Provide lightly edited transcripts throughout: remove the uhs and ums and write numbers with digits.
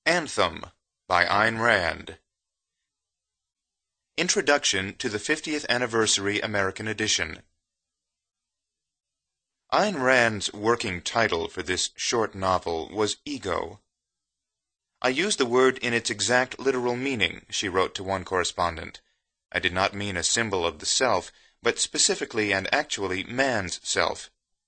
Anthem by Ayn Rand. Introduction to the 50th Anniversary American Edition. Ayn Rand's working title for this short novel was Ego. I used the word in its exact literal meaning, she wrote to one correspondent. I did not mean a symbol of the self, but specifically and actually man's self.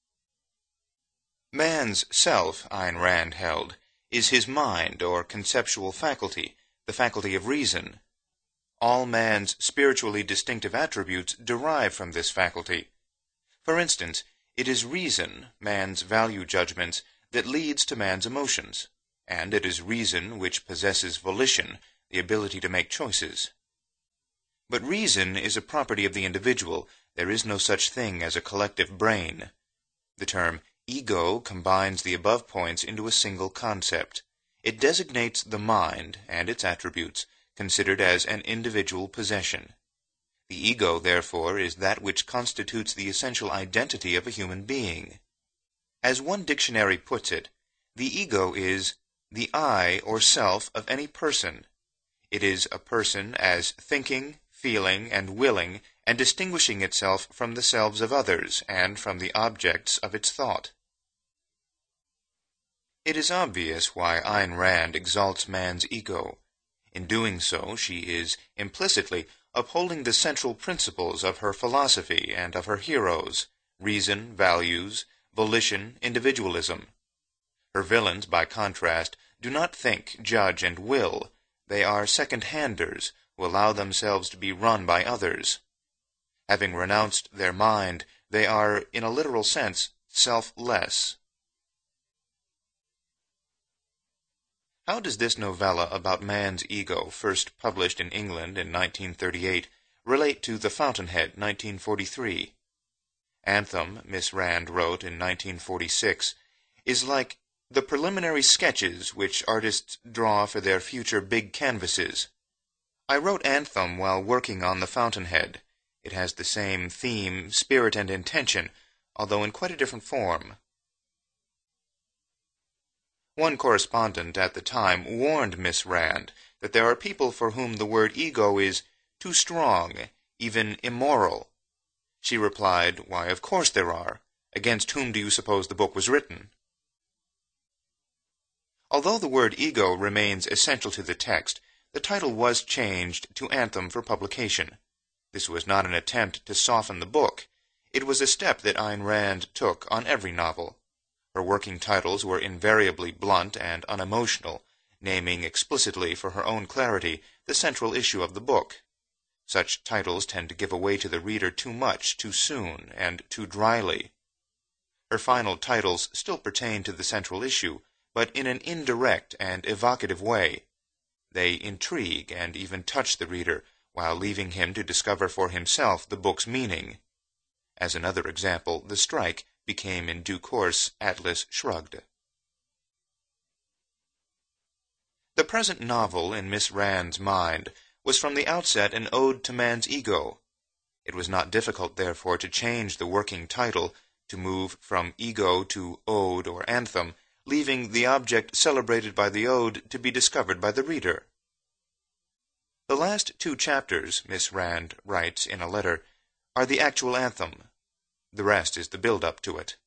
Man's self, Ayn Rand held, is his mind or conceptual faculty, the faculty of reason. All man's spiritually distinctive attributes derive from this faculty. For instance, it is reason, man's value judgments, that leads to man's emotions, and it is reason which possesses volition, the ability to make choices. But reason is a property of the individual. There is no such thing as a collective brain. The term ego combines the above points into a single concept. It designates the mind and its attributes, considered as an individual possession. The ego, therefore, is that which constitutes the essential identity of a human being. As one dictionary puts it, the ego is the I or self of any person. It is a person as thinking, feeling, and willing, and distinguishing itself from the selves of others and from the objects of its thought. It is obvious why Ayn Rand exalts man's ego. In doing so, she is implicitly upholding the central principles of her philosophy and of her heroes: reason, values, volition, individualism. Her villains, by contrast, do not think, judge, and will. They are second-handers who allow themselves to be run by others. Having renounced their mind, they are, in a literal sense, selfless. How does this novella about man's ego, first published in England in 1938, relate to The Fountainhead, 1943? Anthem, Miss Rand wrote in 1946, is like the preliminary sketches which artists draw for their future big canvases. I wrote Anthem while working on The Fountainhead. It has the same theme, spirit, and intention, although in quite a different form. One correspondent at the time warned Miss Rand that there are people for whom the word ego is too strong, even immoral. She replied, "Why, of course there are. Against whom do you suppose the book was written?" Although the word ego remains essential to the text, the title was changed to Anthem for publication. This was not an attempt to soften the book. It was a step that Ayn Rand took on every novel. Her working titles were invariably blunt and unemotional, naming explicitly for her own clarity the central issue of the book. Such titles tend to give away to the reader too much, too soon, and too dryly. Her final titles still pertain to the central issue, but in an indirect and evocative way. They intrigue and even touch the reader, while leaving him to discover for himself the book's meaning. As another example, The Strike became in due course Atlas Shrugged. The present novel in Miss Rand's mind was from the outset an ode to man's ego. It was not difficult, therefore, to change the working title, to move from ego to ode or anthem, leaving the object celebrated by the ode to be discovered by the reader. The last 2 chapters, Miss Rand writes in a letter, are the actual anthem. The rest is the build-up to it.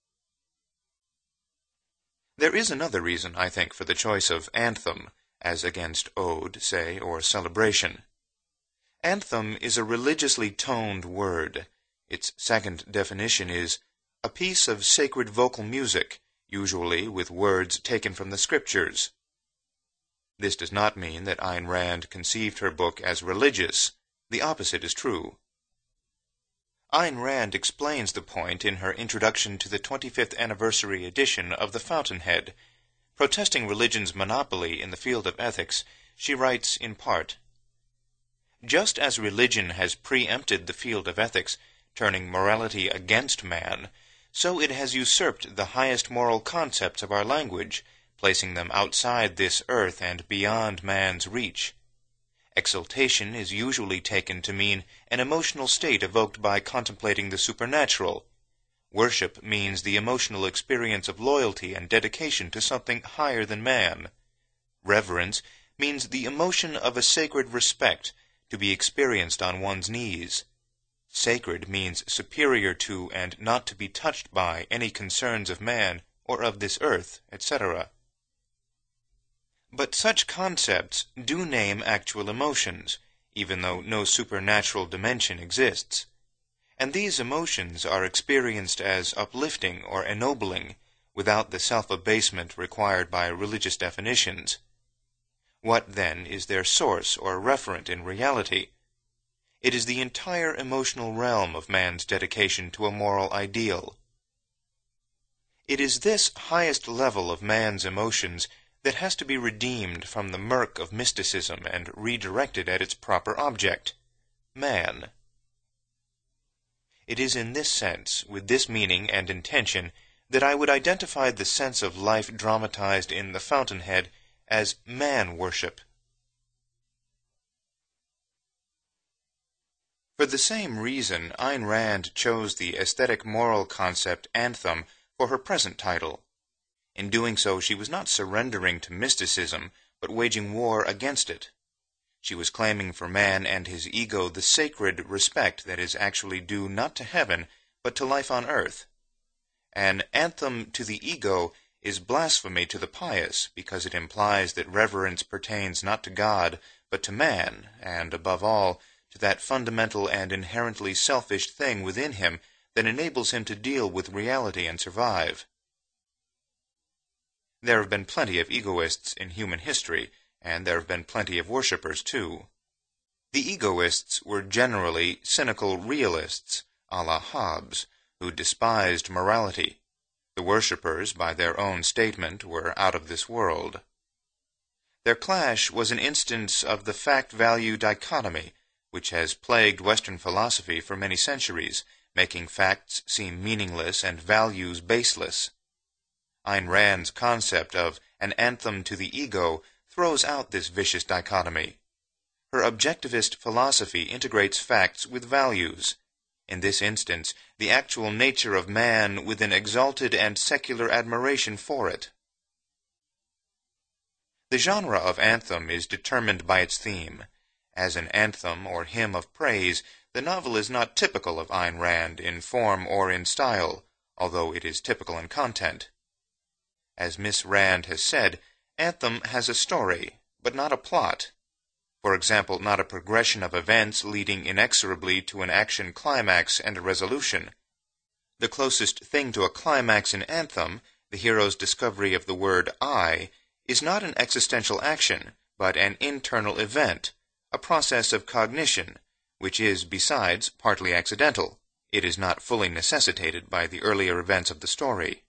There is another reason, I think, for the choice of anthem, as against ode, say, or celebration. Anthem is a religiously toned word. Its second definition is a piece of sacred vocal music, usually with words taken from the scriptures. This does not mean that Ayn Rand conceived her book as religious. The opposite is true. Ayn Rand explains the point in her introduction to the 25th Anniversary edition of The Fountainhead. Protesting religion's monopoly in the field of ethics, she writes in part, "Just as religion has preempted the field of ethics, turning morality against man, so it has usurped the highest moral concepts of our language, placing them outside this earth and beyond man's reach. Exaltation is usually taken to mean an emotional state evoked by contemplating the supernatural. Worship means the emotional experience of loyalty and dedication to something higher than man. Reverence means the emotion of a sacred respect to be experienced on one's knees. Sacred means superior to and not to be touched by any concerns of man or of this earth, etc. But such concepts do name actual emotions, even though no supernatural dimension exists. And these emotions are experienced as uplifting or ennobling, without the self-abasement required by religious definitions. What, then, is their source or referent in reality? It is the entire emotional realm of man's dedication to a moral ideal. It is this highest level of man's emotions that has to be redeemed from the murk of mysticism and redirected at its proper object, man. It is in this sense, with this meaning and intention, that I would identify the sense of life dramatized in The Fountainhead as man-worship. For the same reason, Ayn Rand chose the aesthetic moral concept anthem for her present title. In doing so, she was not surrendering to mysticism, but waging war against it. She was claiming for man and his ego the sacred respect that is actually due not to heaven, but to life on earth. An anthem to the ego is blasphemy to the pious, because it implies that reverence pertains not to God, but to man, and, above all, to that fundamental and inherently selfish thing within him that enables him to deal with reality and survive. There have been plenty of egoists in human history, and there have been plenty of worshippers too. The egoists were generally cynical realists, a la Hobbes, who despised morality. The worshippers, by their own statement, were out of this world. Their clash was an instance of the fact-value dichotomy, which has plagued Western philosophy for many centuries, making facts seem meaningless and values baseless. Ayn Rand's concept of an anthem to the ego throws out this vicious dichotomy. Her objectivist philosophy integrates facts with values. In this instance, the actual nature of man with an exalted and secular admiration for it. The genre of anthem is determined by its theme. As an anthem or hymn of praise, the novel is not typical of Ayn Rand in form or in style, although it is typical in content. As Miss Rand has said, anthem has a story, but not a plot. For example, not a progression of events leading inexorably to an action climax and a resolution. The closest thing to a climax in Anthem, the hero's discovery of the word I, is not an existential action, but an internal event, a process of cognition, which is, besides, partly accidental. It is not fully necessitated by the earlier events of the story.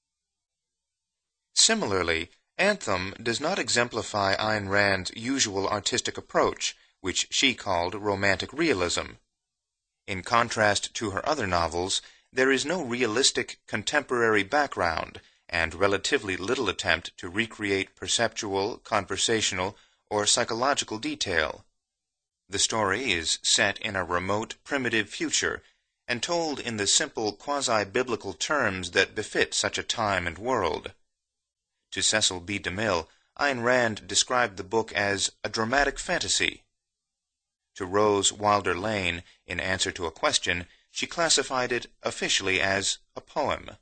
Similarly, Anthem does not exemplify Ayn Rand's usual artistic approach, which she called romantic realism. In contrast to her other novels, there is no realistic contemporary background, and relatively little attempt to recreate perceptual, conversational, or psychological detail. The story is set in a remote, primitive future, and told in the simple quasi-biblical terms that befit such a time and world. To Cecil B. DeMille, Ayn Rand described the book as a dramatic fantasy. To Rose Wilder Lane, in answer to a question, she classified it officially as a poem.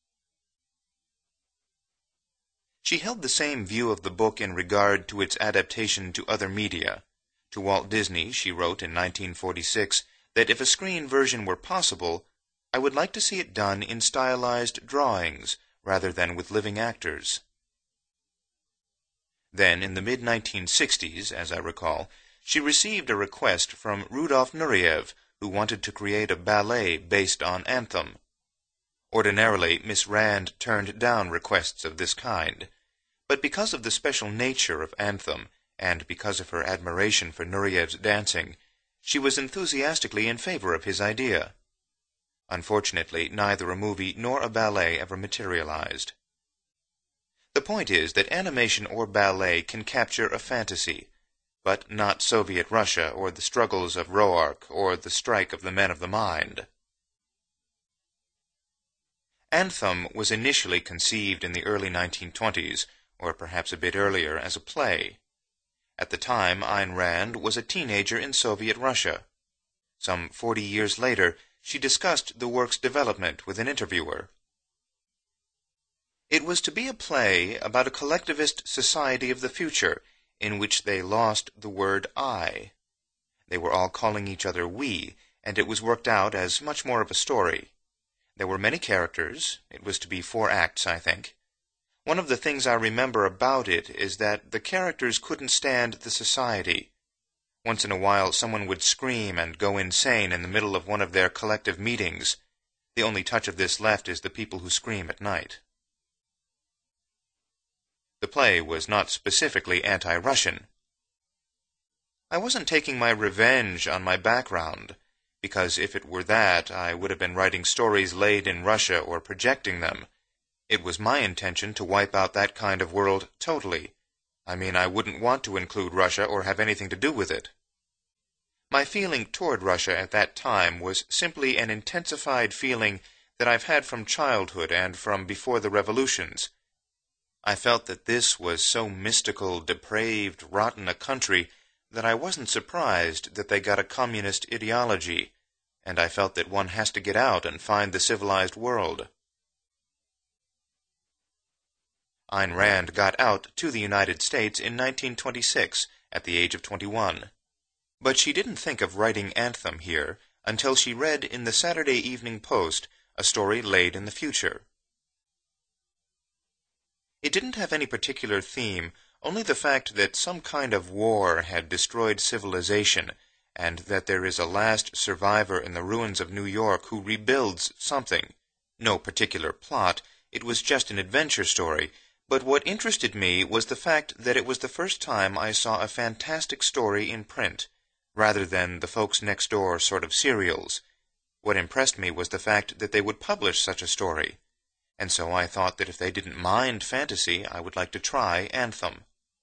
She held the same view of the book in regard to its adaptation to other media. To Walt Disney, she wrote in 1946 that if a screen version were possible, I would like to see it done in stylized drawings rather than with living actors. Then, in the mid-1960s, as I recall, she received a request from Rudolf Nureyev, who wanted to create a ballet based on Anthem. Ordinarily, Miss Rand turned down requests of this kind, but because of the special nature of Anthem, and because of her admiration for Nureyev's dancing, she was enthusiastically in favor of his idea. Unfortunately, neither a movie nor a ballet ever materialized. The point is that animation or ballet can capture a fantasy, but not Soviet Russia or the struggles of Roark or the strike of the men of the mind. Anthem was initially conceived in the early 1920s or perhaps a bit earlier as a play. At the time, Ayn Rand was a teenager in Soviet Russia. Some 40 years later, she discussed the work's development with an interviewer. It was to be a play about a collectivist society of the future, in which they lost the word I. They were all calling each other we, and it was worked out as much more of a story. There were many characters. It was to be 4 acts, I think. One of the things I remember about it is that the characters couldn't stand the society. Once in a while someone would scream and go insane in the middle of one of their collective meetings. The only touch of this left is the people who scream at night. The play was not specifically anti-Russian. I wasn't taking my revenge on my background, because if it were that, I would have been writing stories laid in Russia or projecting them. It was my intention to wipe out that kind of world totally. I wouldn't want to include Russia or have anything to do with it. My feeling toward Russia at that time was simply an intensified feeling that I've had from childhood and from before the revolutions. I felt that this was so mystical, depraved, rotten a country that I wasn't surprised that they got a communist ideology, and I felt that one has to get out and find the civilized world. Ayn Rand got out to the United States in 1926, at the age of 21. But she didn't think of writing Anthem here until she read in the Saturday Evening Post a story laid in the future. It didn't have any particular theme, only the fact that some kind of war had destroyed civilization, and that there is a last survivor in the ruins of New York who rebuilds something. No particular plot, it was just an adventure story, but what interested me was the fact that it was the first time I saw a fantastic story in print, rather than the folks next door sort of serials. What impressed me was the fact that they would publish such a story, and so I thought that if they didn't mind fantasy, I would like to try Anthem.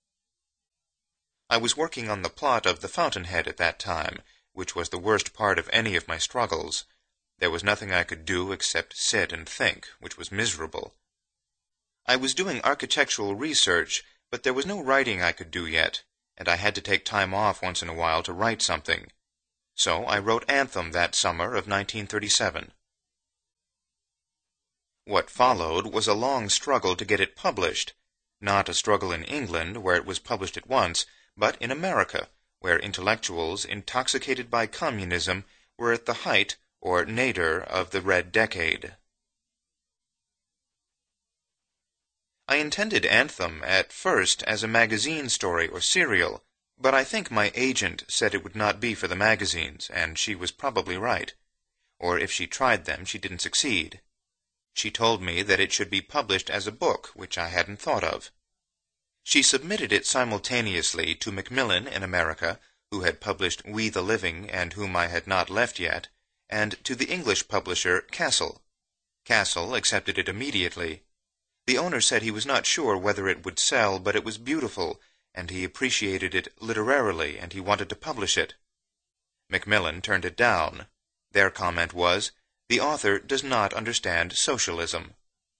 I was working on the plot of The Fountainhead at that time, which was the worst part of any of my struggles. There was nothing I could do except sit and think, which was miserable. I was doing architectural research, but there was no writing I could do yet, and I had to take time off once in a while to write something. So I wrote Anthem that summer of 1937. What followed was a long struggle to get it published, not a struggle in England, where it was published at once, but in America, where intellectuals intoxicated by communism were at the height or nadir of the Red Decade. I intended Anthem at first as a magazine story or serial, but I think my agent said it would not be for the magazines, and she was probably right. Or if she tried them, she didn't succeed. She told me that it should be published as a book, which I hadn't thought of. She submitted it simultaneously to Macmillan in America, who had published We the Living and whom I had not left yet, and to the English publisher Cassell. Cassell accepted it immediately. The owner said he was not sure whether it would sell, but it was beautiful, and he appreciated it literarily, and he wanted to publish it. Macmillan turned it down. Their comment was, "The author does not understand socialism."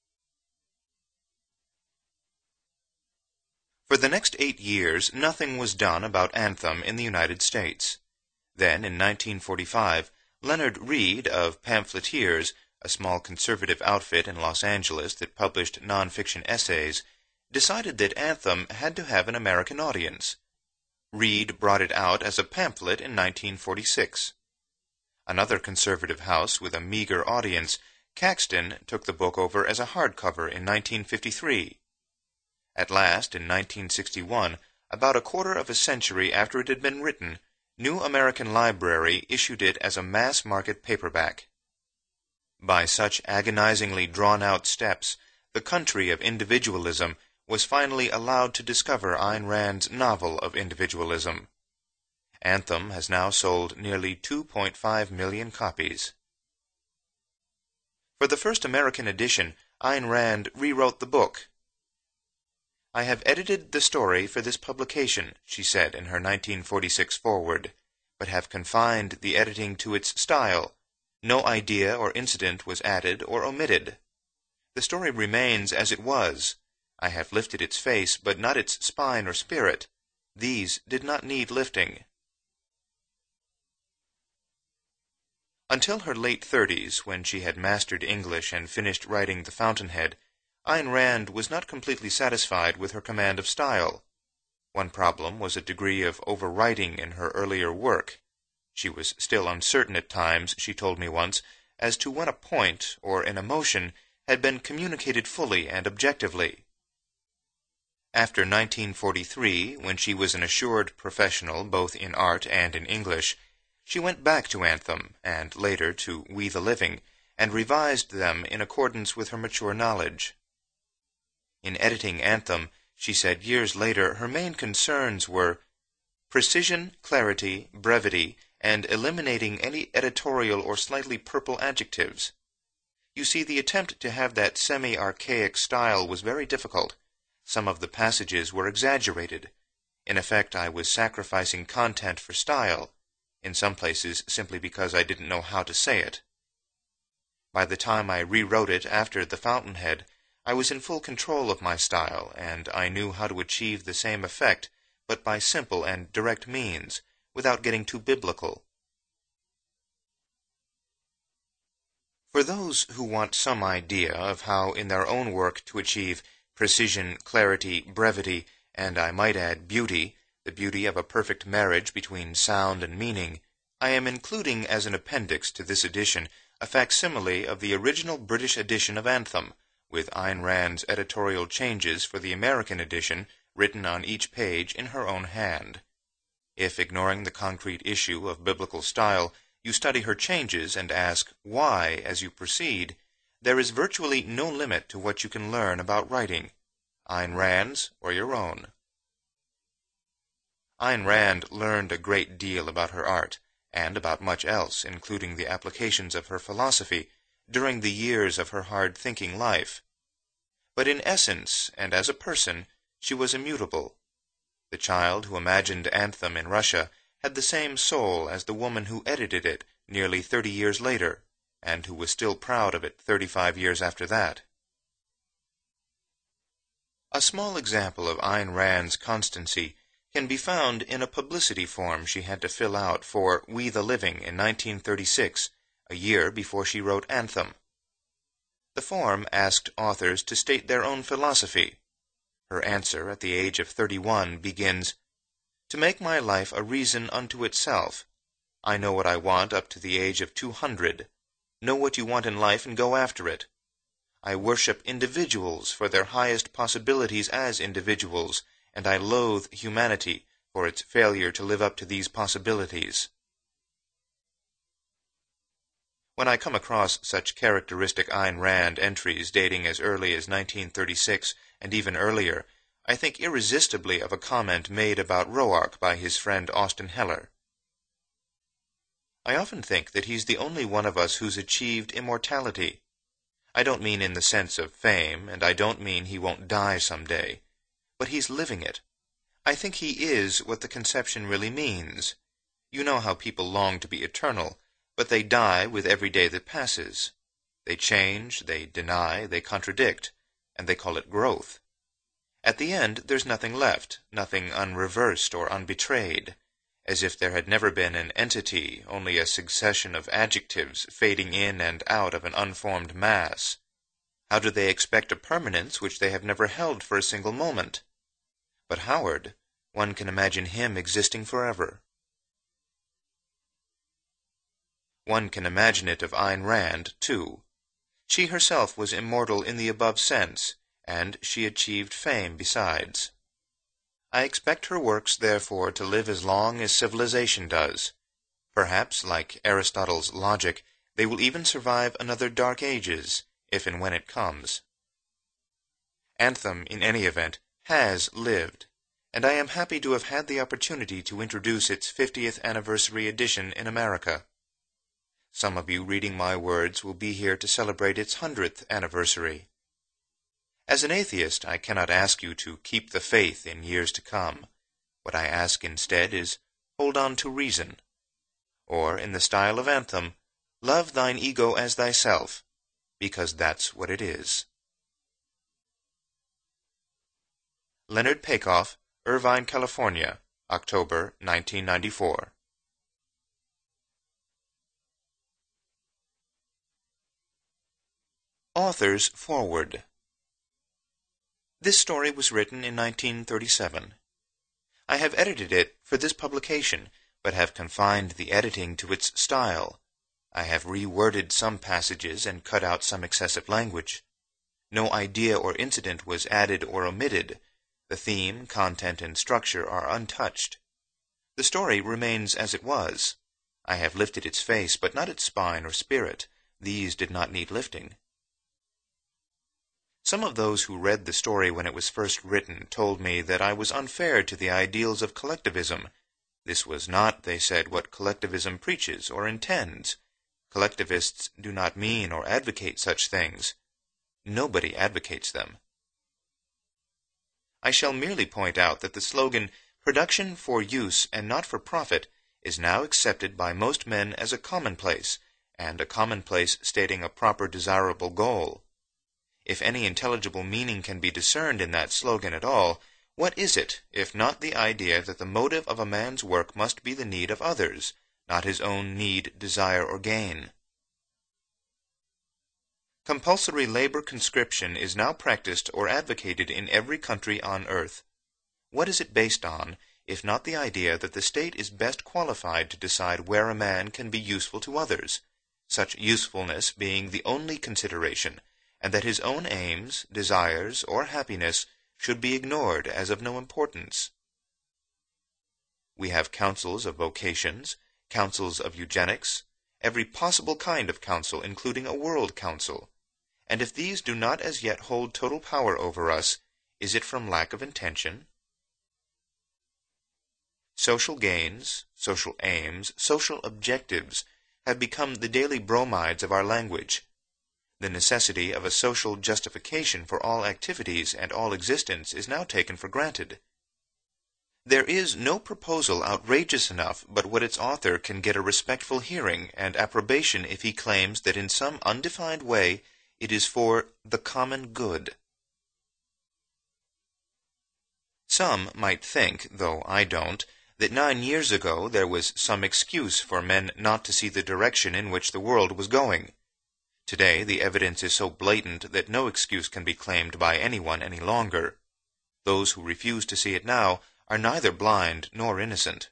For the next 8 years, nothing was done about Anthem in the United States. Then, in 1945, Leonard Read of Pamphleteers, a small conservative outfit in Los Angeles that published non-fiction essays, decided that Anthem had to have an American audience. Read brought it out as a pamphlet in 1946. Another conservative house with a meager audience, Caxton, took the book over as a hardcover in 1953. At last, in 1961, about a quarter of a century after it had been written, New American Library issued it as a mass-market paperback. By such agonizingly drawn-out steps, the country of individualism was finally allowed to discover Ayn Rand's novel of individualism. Anthem has now sold nearly 2.5 million copies. For the first American edition, Ayn Rand rewrote the book. "I have edited the story for this publication," she said in her 1946 foreword, "but have confined the editing to its style. No idea or incident was added or omitted. The story remains as it was. I have lifted its face, but not its spine or spirit. These did not need lifting. Until her late 30s, when she had mastered English and finished writing The Fountainhead, Ayn Rand was not completely satisfied with her command of style. One problem was a degree of overwriting in her earlier work. She was still uncertain at times, she told me once, as to when a point, or an emotion, had been communicated fully and objectively. After 1943, when she was an assured professional both in art and in English, she went back to Anthem, and later to We the Living, and revised them in accordance with her mature knowledge. In editing Anthem, she said years later her main concerns were precision, clarity, brevity, and eliminating any editorial or slightly purple adjectives. You see, the attempt to have that semi-archaic style was very difficult. Some of the passages were exaggerated. In effect, I was sacrificing content for style, in some places simply because I didn't know how to say it. By the time I rewrote it after The Fountainhead, I was in full control of my style, and I knew how to achieve the same effect, but by simple and direct means, without getting too biblical. For those who want some idea of how in their own work to achieve precision, clarity, brevity, and I might add beauty, the beauty of a perfect marriage between sound and meaning, I am including as an appendix to this edition a facsimile of the original British edition of Anthem, with Ayn Rand's editorial changes for the American edition written on each page in her own hand. If, ignoring the concrete issue of biblical style, you study her changes and ask why as you proceed, there is virtually no limit to what you can learn about writing, Ayn Rand's or your own. Ayn Rand learned a great deal about her art, and about much else, including the applications of her philosophy, during the years of her hard-thinking life. But in essence, and as a person, she was immutable. The child who imagined Anthem in Russia had the same soul as the woman who edited it nearly 30 years later, and who was still proud of it 35 years after that. A small example of Ayn Rand's constancy can be found in a publicity form she had to fill out for We the Living in 1936, a year before she wrote Anthem. The form asked authors to state their own philosophy. Her answer at the age of 31 begins, "To make my life a reason unto itself. I know what I want up to the age of 200. Know what you want in life and go after it. I worship individuals for their highest possibilities as individuals, and I loathe humanity for its failure to live up to these possibilities." When I come across such characteristic Ayn Rand entries dating as early as 1936 and even earlier, I think irresistibly of a comment made about Roark by his friend Austin Heller. I often think that he's the only one of us who's achieved immortality. I don't mean in the sense of fame, and I don't mean he won't die someday, but he's living it. I think he is what the conception really means. You know how people long to be eternal, but they die with every day that passes. They change, they deny, they contradict, and they call it growth. At the end there's nothing left, nothing unreversed or unbetrayed, as if there had never been an entity, only a succession of adjectives fading in and out of an unformed mass. How do they expect a permanence which they have never held for a single moment? But Howard, one can imagine him existing forever. One can imagine it of Ayn Rand, too. She herself was immortal in the above sense, and she achieved fame besides. I expect her works, therefore, to live as long as civilization does. Perhaps, like Aristotle's logic, they will even survive another Dark Ages, if and when it comes. Anthem, in any event, has lived, and I am happy to have had the opportunity to introduce its 50th anniversary edition in America. Some of you reading my words will be here to celebrate its 100th anniversary. As an atheist, I cannot ask you to keep the faith in years to come. What I ask instead is, hold on to reason. Or, in the style of Anthem, love thine ego as thyself, because that's what it is. Leonard Peikoff, Irvine, California, October 1994. Author's Foreword. This story was written in 1937. I have edited it for this publication, but have confined the editing to its style. I have reworded some passages and cut out some excessive language. No idea or incident was added or omitted. The theme, content, and structure are untouched. The story remains as it was. I have lifted its face, but not its spine or spirit. These did not need lifting. Some of those who read the story when it was first written told me that I was unfair to the ideals of collectivism. This was not, they said, what collectivism preaches or intends. Collectivists do not mean or advocate such things. Nobody advocates them. I shall merely point out that the slogan, "Production for use and not for profit," is now accepted by most men as a commonplace, and a commonplace stating a proper desirable goal. If any intelligible meaning can be discerned in that slogan at all, what is it, if not the idea that the motive of a man's work must be the need of others, not his own need, desire, or gain? Compulsory labor conscription is now practiced or advocated in every country on earth. What is it based on, if not the idea that the state is best qualified to decide where a man can be useful to others, such usefulness being the only consideration, and that his own aims, desires, or happiness should be ignored as of no importance? We have councils of vocations, councils of eugenics, every possible kind of council, including a world council. And if these do not as yet hold total power over us, is it from lack of intention? Social gains, social aims, social objectives have become the daily bromides of our language. The necessity of a social justification for all activities and all existence is now taken for granted. There is no proposal outrageous enough but what its author can get a respectful hearing and approbation if he claims that in some undefined way it is for the common good. Some might think, though I don't, that 9 years ago there was some excuse for men not to see the direction in which the world was going. Today the evidence is so blatant that no excuse can be claimed by anyone any longer. Those who refuse to see it now are neither blind nor innocent.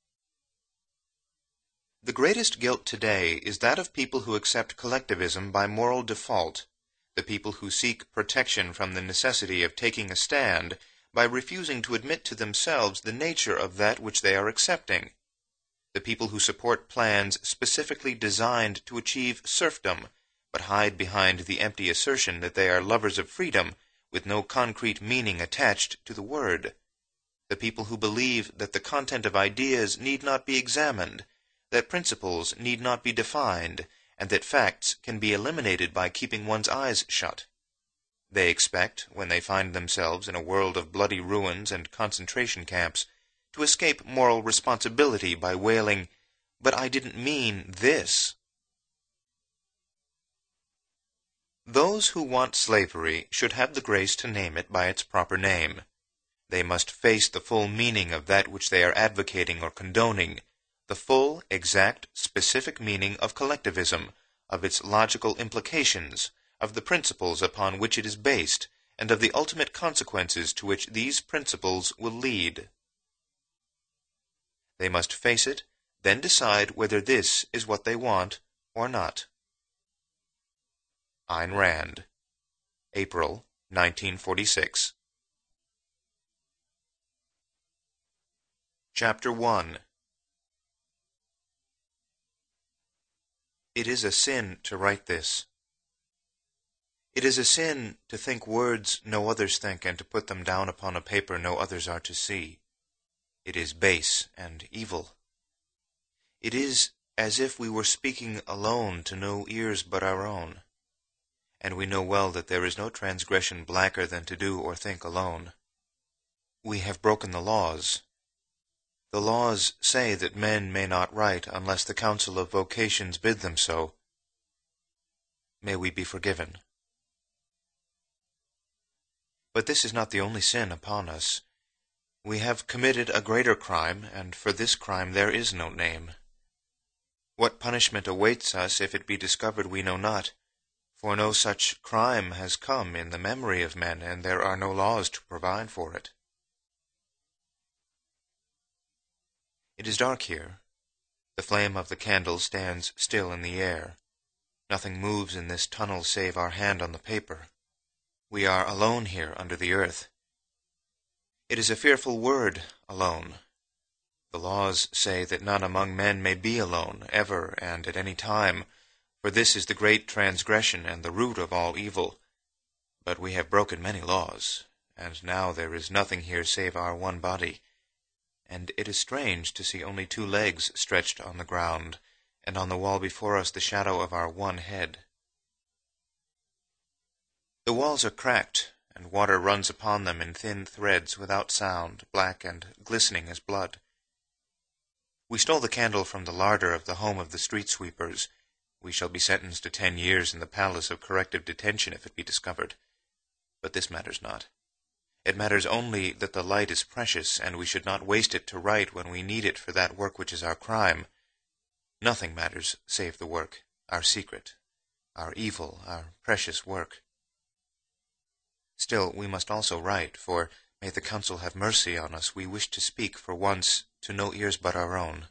The greatest guilt today is that of people who accept collectivism by moral default, the people who seek protection from the necessity of taking a stand by refusing to admit to themselves the nature of that which they are accepting, the people who support plans specifically designed to achieve serfdom, but hide behind the empty assertion that they are lovers of freedom, with no concrete meaning attached to the word, the people who believe that the content of ideas need not be examined, that principles need not be defined, and that facts can be eliminated by keeping one's eyes shut. They expect, when they find themselves in a world of bloody ruins and concentration camps, to escape moral responsibility by wailing, "But I didn't mean this." Those who want slavery should have the grace to name it by its proper name. They must face the full meaning of that which they are advocating or condoning, the full, exact, specific meaning of collectivism, of its logical implications, of the principles upon which it is based, and of the ultimate consequences to which these principles will lead. They must face it, then decide whether this is what they want or not. Ayn Rand, April 1946. Chapter 1. It is a sin to write this. It is a sin to think words no others think and to put them down upon a paper no others are to see. It is base and evil. It is as if we were speaking alone to no ears but our own. And we know well that there is no transgression blacker than to do or think alone. We have broken the laws. The laws say that men may not write unless the Council of Vocations bid them so. May we be forgiven. But this is not the only sin upon us. We have committed a greater crime, and for this crime there is no name. What punishment awaits us if it be discovered we know not, for no such crime has come in the memory of men, and there are no laws to provide for it. It is dark here. The flame of the candle stands still in the air. Nothing moves in this tunnel save our hand on the paper. We are alone here under the earth. It is a fearful word, alone. The laws say that none among men may be alone, ever and at any time, for this is the great transgression and the root of all evil. But we have broken many laws, and now there is nothing here save our one body, and it is strange to see only 2 legs stretched on the ground, and on the wall before us the shadow of our one head. The walls are cracked, and water runs upon them in thin threads without sound, black and glistening as blood. We stole the candle from the larder of the home of the street sweepers. We shall be sentenced to 10 years in the palace of corrective detention if it be discovered. But this matters not. It matters only that the light is precious, and we should not waste it to write when we need it for that work which is our crime. Nothing matters save the work, our secret, our evil, our precious work. Still, we must also write, for, may the council have mercy on us, we wish to speak for once to no ears but our own.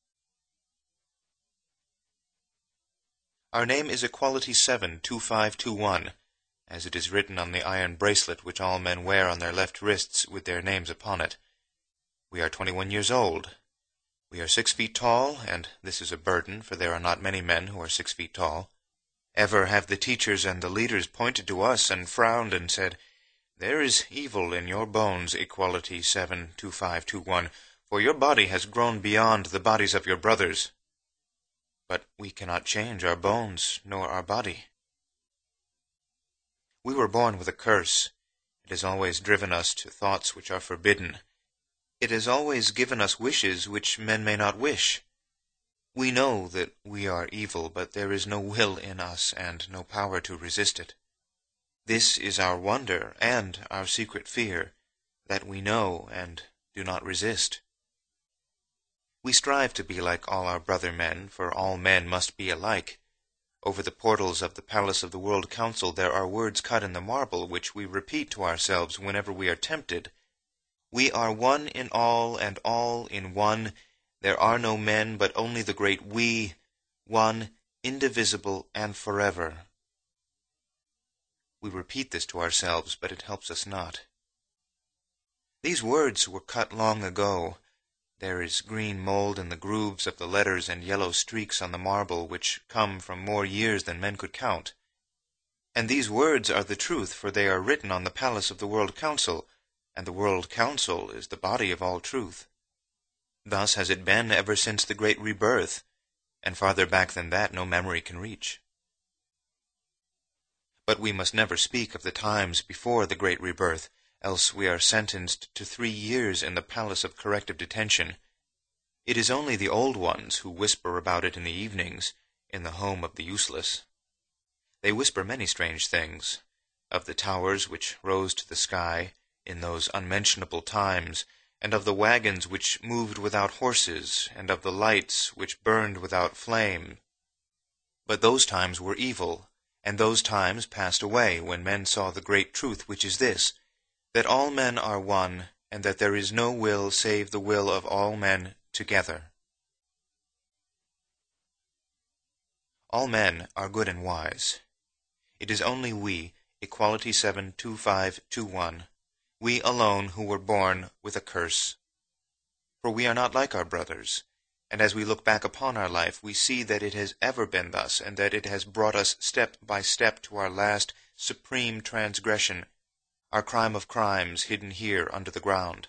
Our name is Equality 72521, as it is written on the iron bracelet which all men wear on their left wrists with their names upon it. We are 21 years old. We are 6 feet tall, and this is a burden, for there are not many men who are 6 feet tall. Ever have the teachers and the leaders pointed to us and frowned and said, "There is evil in your bones, Equality 72521, for your body has grown beyond the bodies of your brothers." But we cannot change our bones, nor our body. We were born with a curse. It has always driven us to thoughts which are forbidden. It has always given us wishes which men may not wish. We know that we are evil, but there is no will in us, and no power to resist it. This is our wonder, and our secret fear, that we know and do not resist. We strive to be like all our brother men, for all men must be alike. Over the portals of the Palace of the World Council there are words cut in the marble, which we repeat to ourselves whenever we are tempted. We are one in all, and all in one. There are no men, but only the great We, one, indivisible, and forever. We repeat this to ourselves, but it helps us not. These words were cut long ago. There is green mold in the grooves of the letters and yellow streaks on the marble, which come from more years than men could count. And these words are the truth, for they are written on the Palace of the World Council, and the World Council is the body of all truth. Thus has it been ever since the great rebirth, and farther back than that no memory can reach. But we must never speak of the times before the great rebirth, else we are sentenced to 3 years in the Palace of Corrective Detention. It is only the old ones who whisper about it in the evenings, in the home of the useless. They whisper many strange things, of the towers which rose to the sky in those unmentionable times, and of the wagons which moved without horses, and of the lights which burned without flame. But those times were evil, and those times passed away when men saw the great truth, which is this, that all men are one, and that there is no will save the will of all men together. All men are good and wise. It is only we, Equality 72521, we alone who were born with a curse. For we are not like our brothers, and as we look back upon our life, we see that it has ever been thus, and that it has brought us step by step to our last supreme transgression, our crime of crimes hidden here under the ground.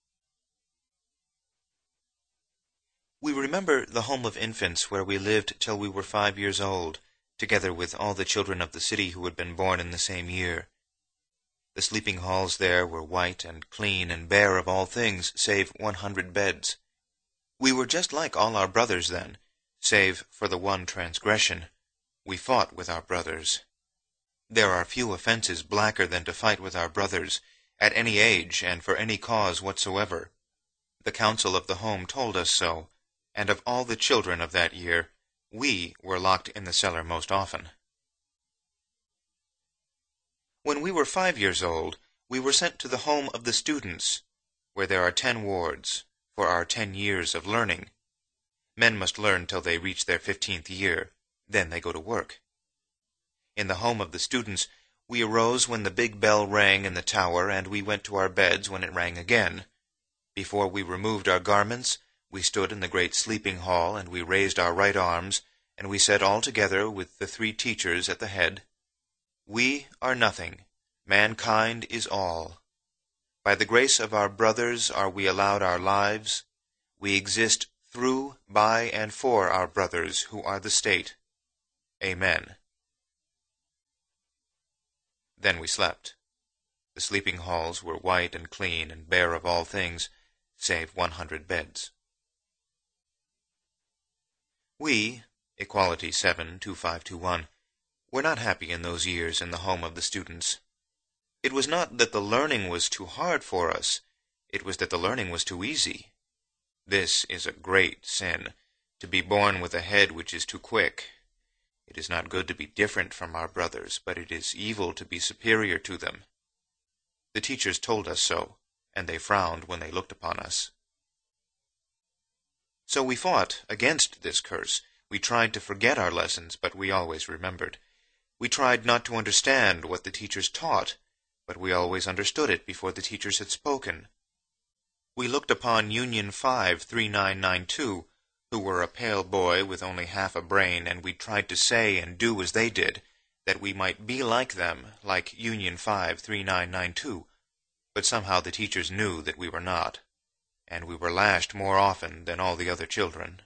We remember the home of infants where we lived till we were 5 years old, together with all the children of the city who had been born in the same year. The sleeping halls there were white and clean and bare of all things, save 100 beds. We were just like all our brothers then, save for the one transgression. We fought with our brothers. There are few offenses blacker than to fight with our brothers, at any age and for any cause whatsoever. The council of the home told us so, and of all the children of that year, we were locked in the cellar most often. When we were 5 years old, we were sent to the home of the students, where there are 10 wards, for our 10 years of learning. Men must learn till they reach their 15th year, then they go to work. In the home of the students, we arose when the big bell rang in the tower, and we went to our beds when it rang again. Before we removed our garments, we stood in the great sleeping hall, and we raised our right arms, and we said all together with the 3 teachers at the head, "We are nothing, mankind is all. By the grace of our brothers are we allowed our lives. We exist through, by, and for our brothers, who are the state. Amen." Then we slept. The sleeping halls were white and clean and bare of all things, save 100 beds. We, Equality 7-2521, were not happy in those years in the home of the students. It was not that the learning was too hard for us, it was that the learning was too easy. This is a great sin, to be born with a head which is too quick. It is not good to be different from our brothers, but it is evil to be superior to them. The teachers told us so, and they frowned when they looked upon us. So we fought against this curse. We tried to forget our lessons, but we always remembered. We tried not to understand what the teachers taught, but we always understood it before the teachers had spoken. We looked upon Union 5-3992, who were a pale boy with only half a brain, and we tried to say and do as they did, that we might be like them, like Union 5-3992, but somehow the teachers knew that we were not, and we were lashed more often than all the other children.